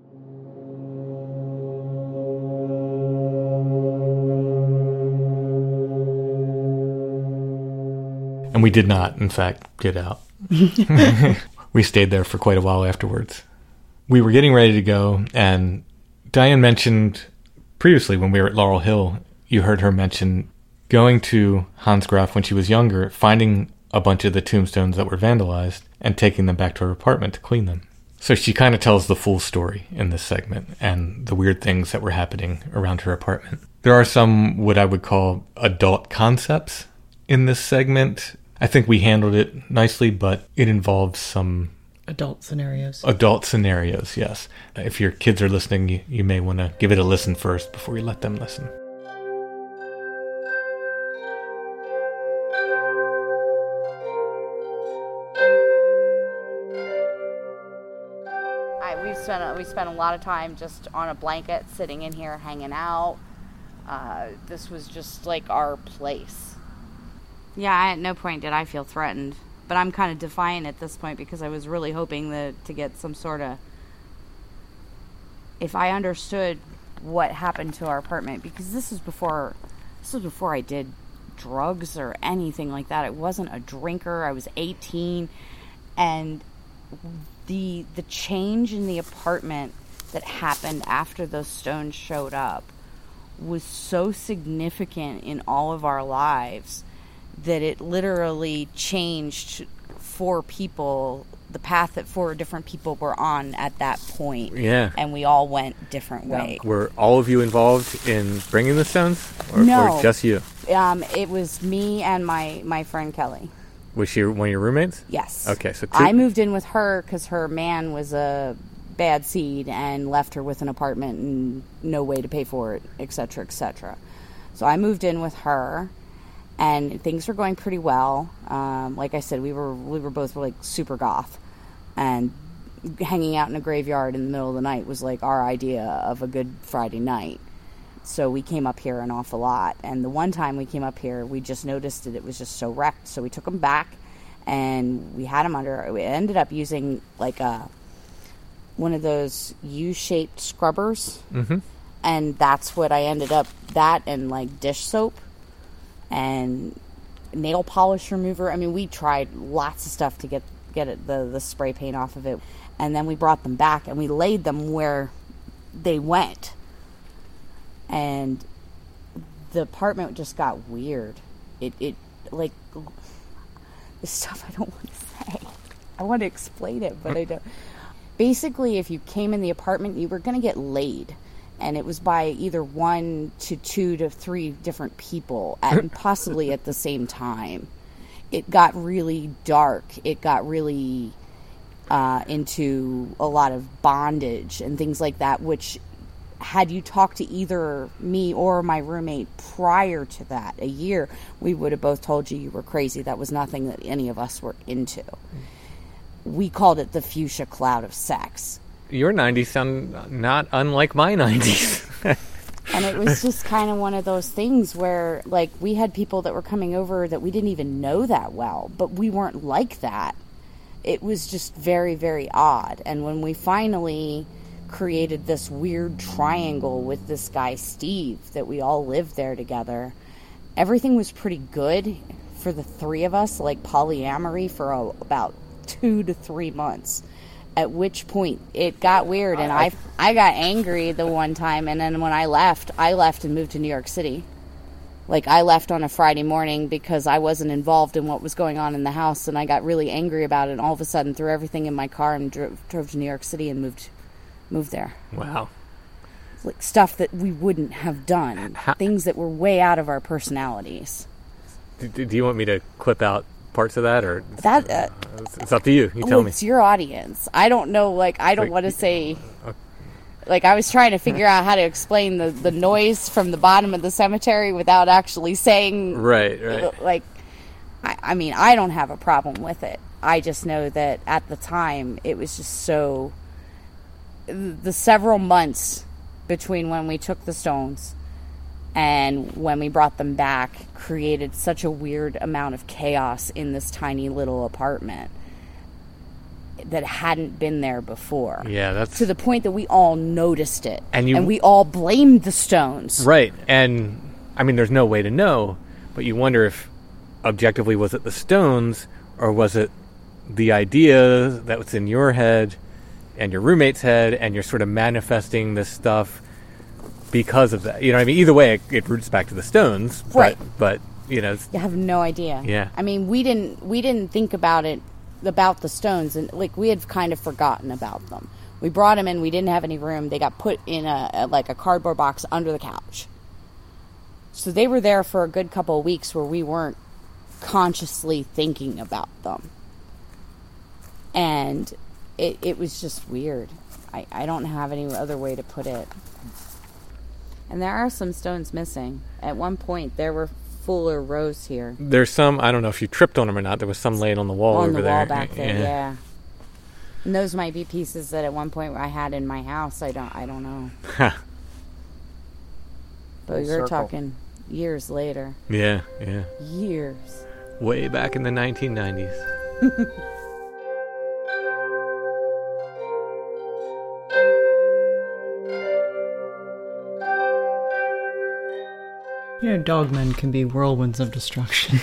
[SPEAKER 2] And we did not, in fact, get out. We stayed there for quite a while afterwards. We were getting ready to go, and Diane mentioned previously when we were at Laurel Hill, you heard her mention going to Hansgrave when she was younger, finding a bunch of the tombstones that were vandalized, and taking them back to her apartment to clean them. So she kind of tells the full story in this segment, and the weird things that were happening around her apartment. There are some, what I would call, adult concepts in this segment. I think we handled it nicely, but it involves some
[SPEAKER 3] Adult scenarios.
[SPEAKER 2] adult scenarios, yes. If your kids are listening, you, you may want to give it a listen first before you let them listen.
[SPEAKER 5] I, we've spent a, we spent a lot of time just on a blanket, sitting in here, hanging out. Uh, this was just like our place. Yeah, I, at no point did I feel threatened, but I'm kind of defiant at this point because I was really hoping that to get some sort of, if I understood what happened to our apartment, because this was before, this was before I did drugs or anything like that. I wasn't a drinker. I was eighteen, and the the change in the apartment that happened after those stones showed up was so significant in all of our lives that it literally changed four people the path that four different people were on at that point.
[SPEAKER 2] Yeah.
[SPEAKER 5] And we all went different ways.
[SPEAKER 2] Were all of you involved in bringing the stones? Or,
[SPEAKER 5] No.
[SPEAKER 2] or just you?
[SPEAKER 5] Um, it was me and my, my friend Kelly.
[SPEAKER 2] Was she one of your roommates?
[SPEAKER 5] Yes.
[SPEAKER 2] Okay, so two...
[SPEAKER 5] I moved in with her because her man was a bad seed and left her with an apartment and no way to pay for it, et cetera, et cetera. So I moved in with her, and things were going pretty well. Um, like I said, we were we were both like super goth, and hanging out in a graveyard in the middle of the night was like our idea of a good Friday night. So we came up here an awful lot. And the one time we came up here, we just noticed that it was just so wrecked. So we took them back, and we had them under. We ended up using like a one of those U-shaped scrubbers.
[SPEAKER 2] Mm-hmm.
[SPEAKER 5] And that's what I ended up, that and like dish soap and nail polish remover. I mean, we tried lots of stuff to get, get it, the, the spray paint off of it. And then we brought them back and we laid them where they went. And the apartment just got weird. It, it like, this stuff I don't want to say. I want to explain it, but I don't. Basically, if you came in the apartment, you were going to get laid. And it was by either one to two to three different people, and possibly at the same time. It got really dark. It got really uh, into a lot of bondage and things like that, which had you talked to either me or my roommate prior to that, a year, we would have both told you you were crazy. That was nothing that any of us were into. We called it the fuchsia cloud of sex.
[SPEAKER 2] Your nineties sound not unlike my nineties.
[SPEAKER 5] And it was just kind of one of those things where, like, we had people that were coming over that we didn't even know that well, but we weren't like that. It was just very, very odd. And when we finally created this weird triangle with this guy, Steve, that we all lived there together, everything was pretty good for the three of us, like polyamory, for a, about two to three months. At which point it got weird, and I, I got angry the one time, and then when I left, I left and moved to New York City. Like, I left on a Friday morning because I wasn't involved in what was going on in the house, and I got really angry about it, and all of a sudden threw everything in my car and drove, drove to New York City and moved moved there.
[SPEAKER 2] Wow.
[SPEAKER 5] Like, stuff that we wouldn't have done.
[SPEAKER 2] How-
[SPEAKER 5] Things that were way out of our personalities.
[SPEAKER 2] Do, do you want me to clip out parts of that, or
[SPEAKER 5] That... Uh,
[SPEAKER 2] it's, it's up to you? You
[SPEAKER 5] well,
[SPEAKER 2] tell me.
[SPEAKER 5] it's your audience. I don't know, like, I don't
[SPEAKER 2] Like,
[SPEAKER 5] want to say... Like, I was trying to figure out how to explain the, the noise from the bottom of the cemetery without actually saying...
[SPEAKER 2] Right, right.
[SPEAKER 5] Like, I, I mean, I don't have a problem with it. I just know that at the time, it was just so... The several months between when we took the stones and when we brought them back created such a weird amount of chaos in this tiny little apartment that hadn't been there before.
[SPEAKER 2] Yeah, that's...
[SPEAKER 5] To the point that we all noticed it.
[SPEAKER 2] And you-
[SPEAKER 5] and we all blamed the stones.
[SPEAKER 2] Right, and, I mean, there's no way to know, but you wonder if, objectively, was it the stones, or was it the idea that was in your head and your roommate's head, and you're sort of manifesting this stuff because of that? You know what I mean? Either way, it, it roots back to the stones, but,
[SPEAKER 5] Right.
[SPEAKER 2] but you know... It's,
[SPEAKER 5] You have no idea.
[SPEAKER 2] Yeah.
[SPEAKER 5] I mean, we didn't we didn't think about it, about the stones, and like we had kind of forgotten about them. We brought them in. We didn't have any room. They got put in a, a like a cardboard box under the couch. So they were there for a good couple of weeks where we weren't consciously thinking about them, and it it was just weird. I I don't have any other way to put it. And there are some stones missing. At one point, there were fuller rows here.
[SPEAKER 2] There's some, I don't know if you tripped on them or not, there was some laying on the wall
[SPEAKER 5] on
[SPEAKER 2] over
[SPEAKER 5] the wall
[SPEAKER 2] there.
[SPEAKER 5] back there, yeah. And those might be pieces that at one point I had in my house. I don't, I don't know.
[SPEAKER 2] Yeah.
[SPEAKER 5] But
[SPEAKER 4] Full
[SPEAKER 5] you're
[SPEAKER 4] circle.
[SPEAKER 5] talking years later.
[SPEAKER 2] yeah, yeah.
[SPEAKER 5] Years.
[SPEAKER 2] Way back in the nineteen nineties.
[SPEAKER 3] You know, dogmen can be whirlwinds of destruction.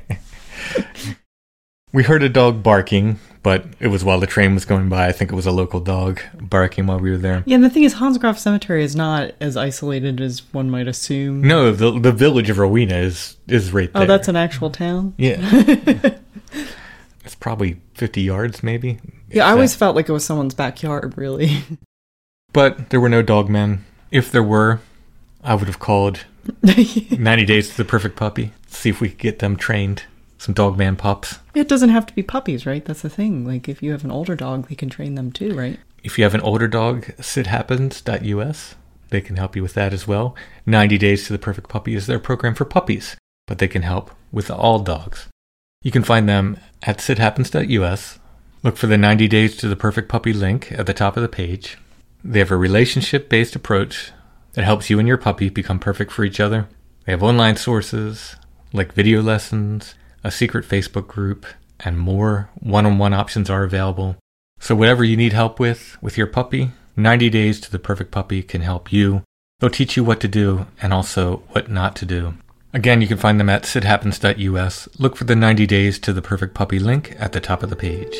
[SPEAKER 2] We heard a dog barking, but it was while the train was going by. I think it was a local dog barking while we were there.
[SPEAKER 3] Yeah, and the thing is, Hansgraf Cemetery is not as isolated as one might assume.
[SPEAKER 2] No, the the village of Rowena is is right there.
[SPEAKER 3] Oh, that's an actual town?
[SPEAKER 2] Yeah. It's probably fifty yards maybe.
[SPEAKER 3] Yeah, I always felt like it was someone's backyard, really.
[SPEAKER 2] But there were no dog men. If there were, I would have called ninety Days to the Perfect Puppy. See if we could get them trained. Some dog man pups.
[SPEAKER 3] It doesn't have to be puppies, right? That's the thing. Like, if you have an older dog, they can train them too, right?
[SPEAKER 2] If you have an older dog, sit happens dot U S. They can help you with that as well. ninety Days to the Perfect Puppy is their program for puppies, but they can help with all dogs. You can find them at sit happens dot U S. Look for the ninety Days to the Perfect Puppy link at the top of the page. They have a relationship-based approach that helps you and your puppy become perfect for each other. They have online sources, like video lessons, a secret Facebook group, and more one-on-one options are available. So whatever you need help with, with your puppy, ninety Days to the Perfect Puppy can help you. They'll teach you what to do and also what not to do. Again, you can find them at sit happens dot U S. Look for the ninety Days to the Perfect Puppy link at the top of the page.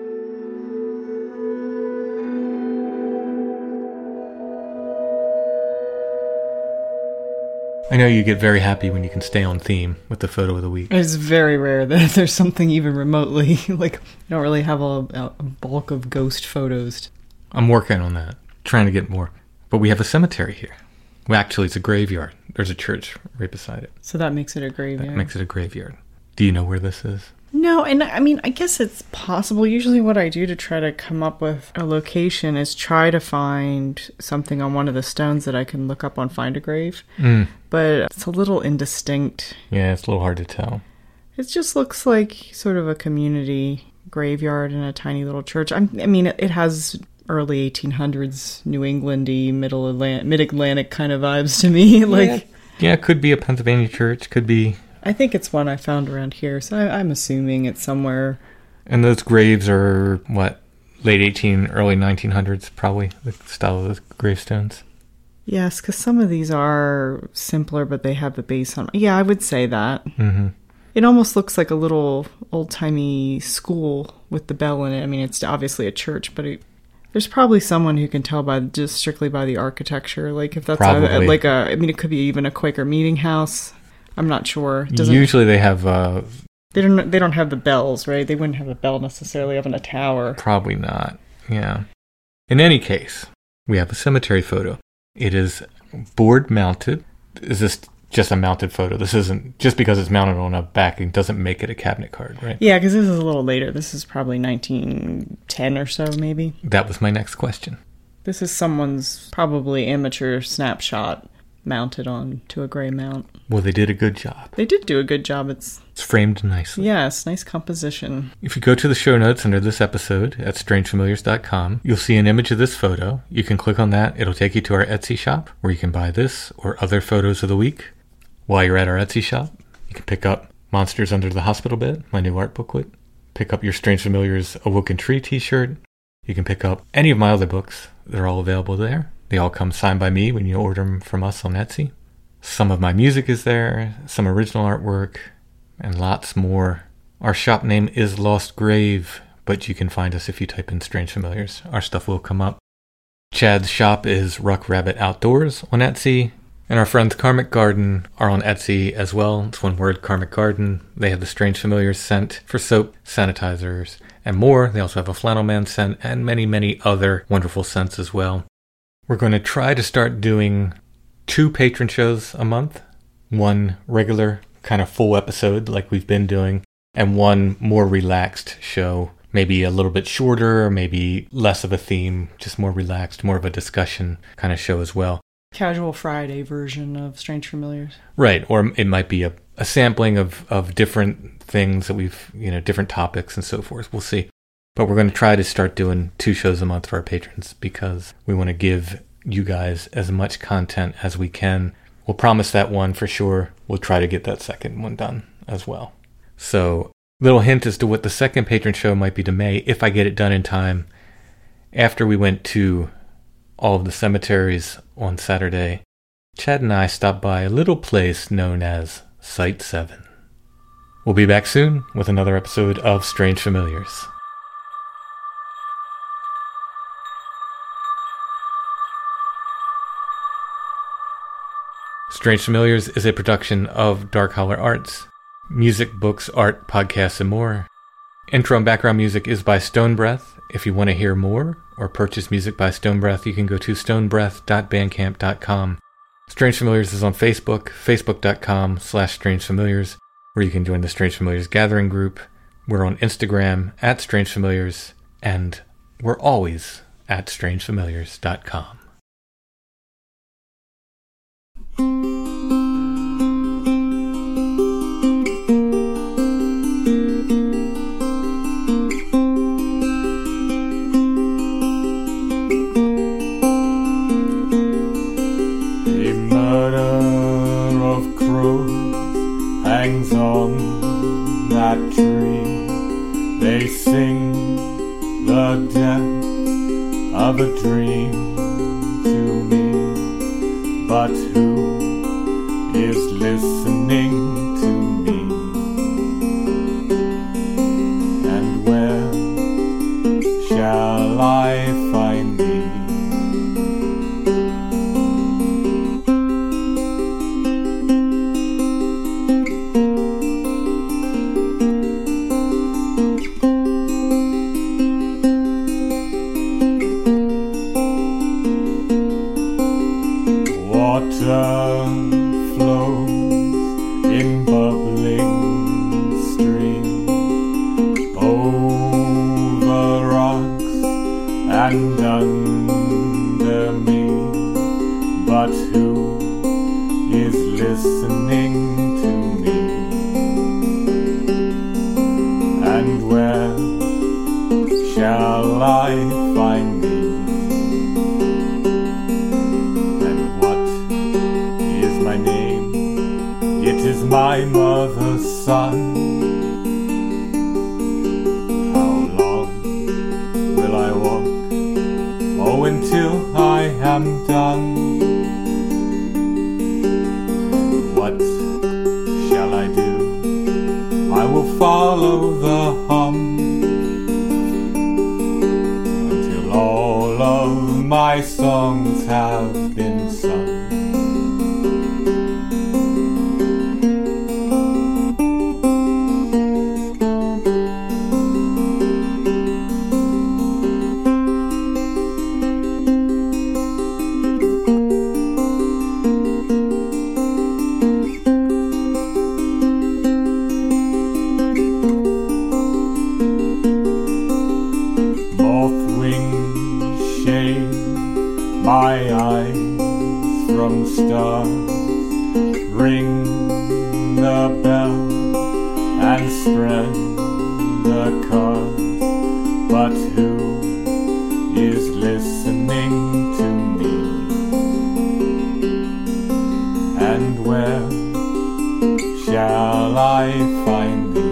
[SPEAKER 2] I know you get very happy when you can stay on theme with the photo of the week.
[SPEAKER 3] It's very rare that there's something even remotely, like, I don't really have a, a bulk of ghost photos.
[SPEAKER 2] I'm working on that, trying to get more. But we have a cemetery here. Well, actually, it's a graveyard. There's a church right beside it.
[SPEAKER 3] So that makes it a graveyard.
[SPEAKER 2] That makes it a graveyard. Do you know where this is?
[SPEAKER 3] No, and I mean, I guess it's possible. Usually what I do to try to come up with a location is try to find something on one of the stones that I can look up on Find a Grave.
[SPEAKER 2] Mm.
[SPEAKER 3] But it's a little indistinct.
[SPEAKER 2] Yeah, it's a little hard to tell.
[SPEAKER 3] It just looks like sort of a community graveyard in a tiny little church. I'm, I mean, it has early eighteen hundreds New England-y, middle Atlantic, mid-Atlantic kind of vibes to me. like,
[SPEAKER 2] yeah. yeah, it could be a Pennsylvania church. Could be...
[SPEAKER 3] I think it's one I found around here, so I, I'm assuming it's somewhere.
[SPEAKER 2] And those graves are, what, late eighteen, early nineteen hundreds, probably, the style of those gravestones?
[SPEAKER 3] Yes, because some of these are simpler, but they have the base on. Yeah, I would say that.
[SPEAKER 2] Mm-hmm.
[SPEAKER 3] It almost looks like a little old-timey school with the bell in it. I mean, it's obviously a church, but it, there's probably someone who can tell by just strictly by the architecture. Like, if that's a, like a, I mean, it could be even a Quaker meeting house. I'm not sure. Doesn't,
[SPEAKER 2] Usually they have... Uh,
[SPEAKER 3] they don't They don't have the bells, right? They wouldn't have a bell necessarily up in a tower.
[SPEAKER 2] Probably not, yeah. In any case, we have a cemetery photo. It is board mounted. Is this just a mounted photo? This isn't... Just because it's mounted on a backing doesn't make it a cabinet card, right?
[SPEAKER 3] Yeah, because this is a little later. This is probably nineteen ten or so, maybe.
[SPEAKER 2] That was my next question.
[SPEAKER 3] This is someone's probably amateur snapshot mounted on to a gray mount.
[SPEAKER 2] Well, they did a good job.
[SPEAKER 3] They did do a good job. It's
[SPEAKER 2] it's framed nicely.
[SPEAKER 3] Yes, nice composition.
[SPEAKER 2] If you go to the show notes under this episode at strange familiars dot com, you'll see an image of this photo. You can click on that. It'll take you to our Etsy shop where you can buy this or other photos of the week. While you're at our Etsy shop, you can pick up Monsters Under the Hospital Bed, my new art booklet. Pick up your Strange Familiars Awoken Tree t-shirt. You can pick up any of my other books. They're all available there. They all come signed by me when you order them from us on Etsy. Some of my music is there, some original artwork, and lots more. Our shop name is Lost Grave, but you can find us if you type in Strange Familiars. Our stuff will come up. Chad's shop is Ruck Rabbit Outdoors on Etsy, and our friends Karmic Garden are on Etsy as well. It's one word, Karmic Garden. They have the Strange Familiars scent for soap, sanitizers, and more. They also have a Flannel Man scent and many, many other wonderful scents as well. We're going to try to start doing two patron shows a month. One regular, kind of full episode like we've been doing, and one more relaxed show. Maybe a little bit shorter, or maybe less of a theme, just more relaxed, more of a discussion kind of show as well.
[SPEAKER 3] Casual Friday version of Strange Familiars.
[SPEAKER 2] Right, or it might be a, a sampling of, of different things that we've, you know, different topics and so forth. We'll see. But we're going to try to start doing two shows a month for our patrons because we want to give you guys as much content as we can. We'll promise that one for sure. We'll try to get that second one done as well. So, little hint as to what the second patron show might be to May, if I get it done in time. After we went to all of the cemeteries on Saturday, Chad and I stopped by a little place known as Site seven. We'll be back soon with another episode of Strange Familiars. Strange Familiars is a production of Dark Holler Arts. Music, books, art, podcasts, and more. Intro and background music is by Stone Breath. If you want to hear more or purchase music by Stone Breath, you can go to stone breath dot bandcamp dot com. Strange Familiars is on Facebook, facebook.com slash Strange Familiars, where you can join the Strange Familiars gathering group. We're on Instagram at Strange Familiars, and we're always at strange familiars dot com.
[SPEAKER 6] A murder of crows hangs on that tree. They sing the death of a dream to me, but who is listening to me? And where shall I find thee? Water flows in bubbling stream over rocks and under me, but who is listening to me? And where shall I find thee? It is my mother's son. How long will I walk? Oh, until I am done. What shall I do? I will follow the hum until all of my songs have been sung. My eyes from stars, ring the bell and spread the cards, but who is listening to me? And where shall I find thee?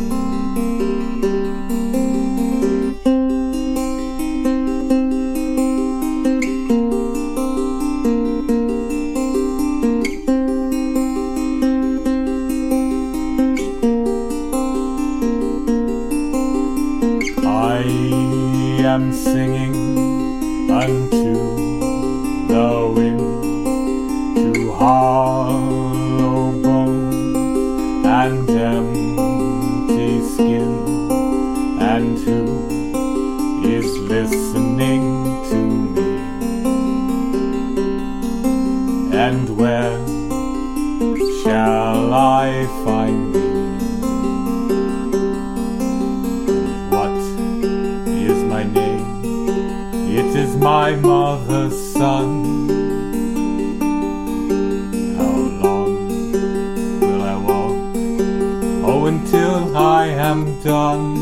[SPEAKER 6] I am singing unto the wind, to hollow bones and empty skin, and who is listening to me? And where shall I find thee? It is my mother's son. How long will I walk? Oh, until I am done.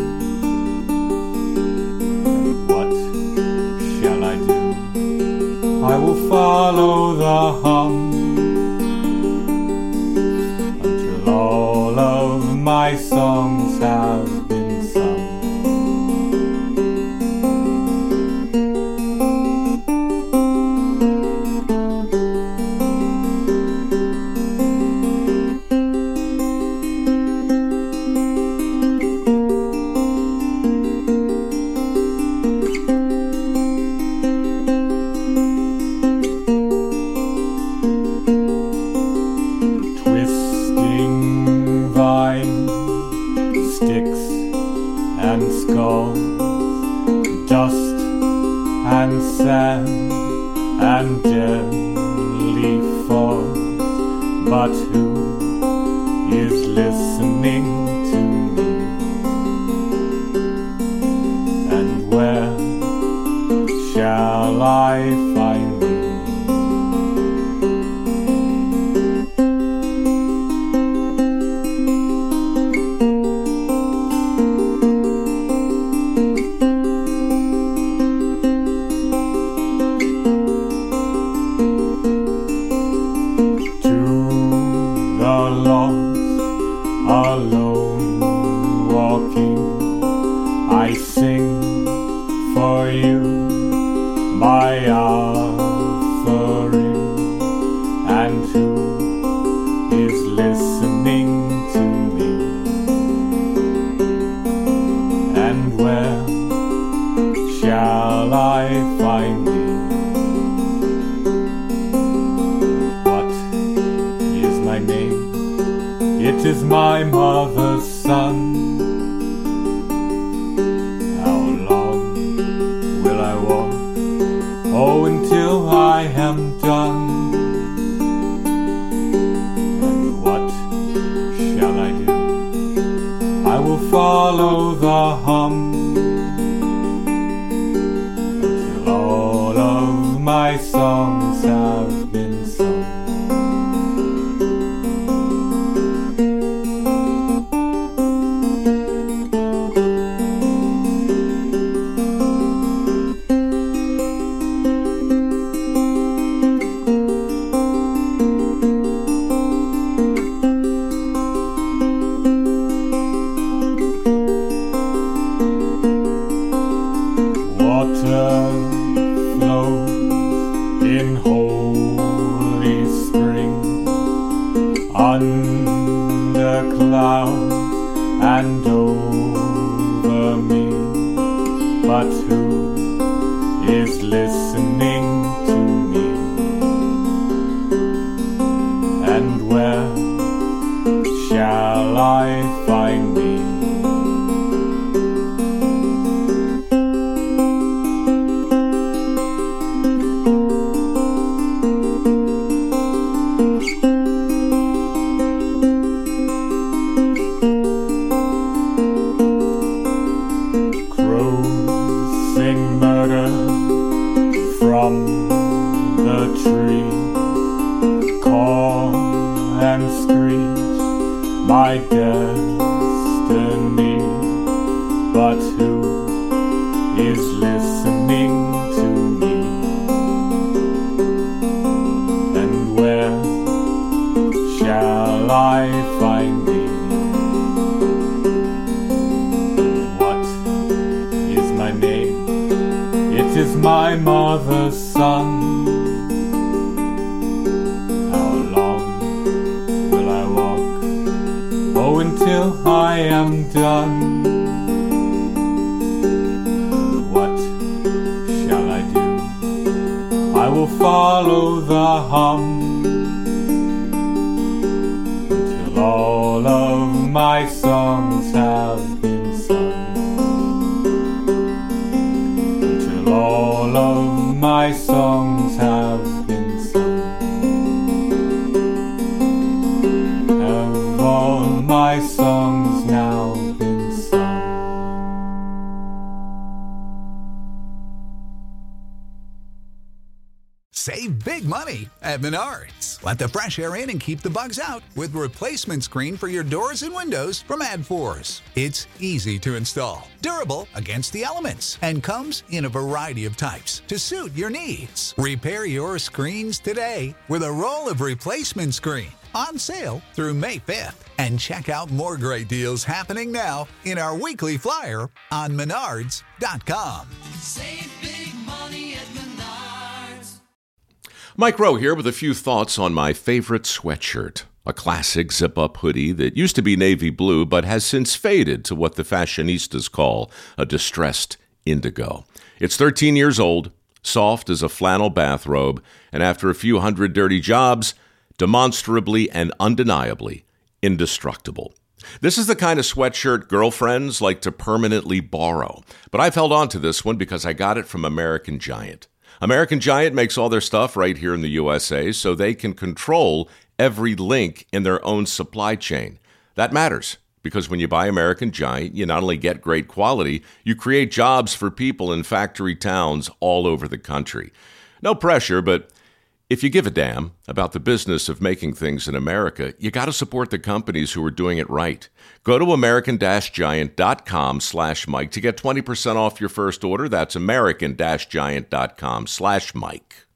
[SPEAKER 6] And what shall I do? I will follow the hum until all of my songs have been sung. Sticks and skulls, dust and sand and deadly falls. But who is listening to me? And where shall I find thee? It is my mother's son. How long will I walk? Oh, until I am done. And what shall I do? I will follow the hum until all of my songs have been sung. And over me, but who is listening to me? And where shall I find thee? My destiny, but who is listening to me? And where shall I find thee? What is my name? It is my mother's son. Until I am done. What shall I do? I will follow the hum until all of my songs have been sung. Until all of my songs have been sung. Have all my songs now been sung?
[SPEAKER 7] Save big money at Menards. Let the fresh air in and keep the bugs out with replacement screen for your doors and windows from AdForce. It's easy to install, durable against the elements, and comes in a variety of types to suit your needs. Repair your screens today with a roll of replacement screen. On sale through May fifth. And check out more great deals happening now in our weekly flyer on menards dot com.
[SPEAKER 8] Save big money at Menards.
[SPEAKER 9] Mike Rowe here with a few thoughts on my favorite sweatshirt. A classic zip-up hoodie that used to be navy blue but has since faded to what the fashionistas call a distressed indigo. It's thirteen years old, soft as a flannel bathrobe, and after a few hundred dirty jobs, demonstrably and undeniably indestructible. This is the kind of sweatshirt girlfriends like to permanently borrow. But I've held on to this one because I got it from American Giant. American Giant makes all their stuff right here in the U S A so they can control every link in their own supply chain. That matters because when you buy American Giant, you not only get great quality, you create jobs for people in factory towns all over the country. No pressure, but if you give a damn about the business of making things in America, you got to support the companies who are doing it right. Go to american-giant.com slash Mike to get twenty percent off your first order. That's american-giant.com slash Mike.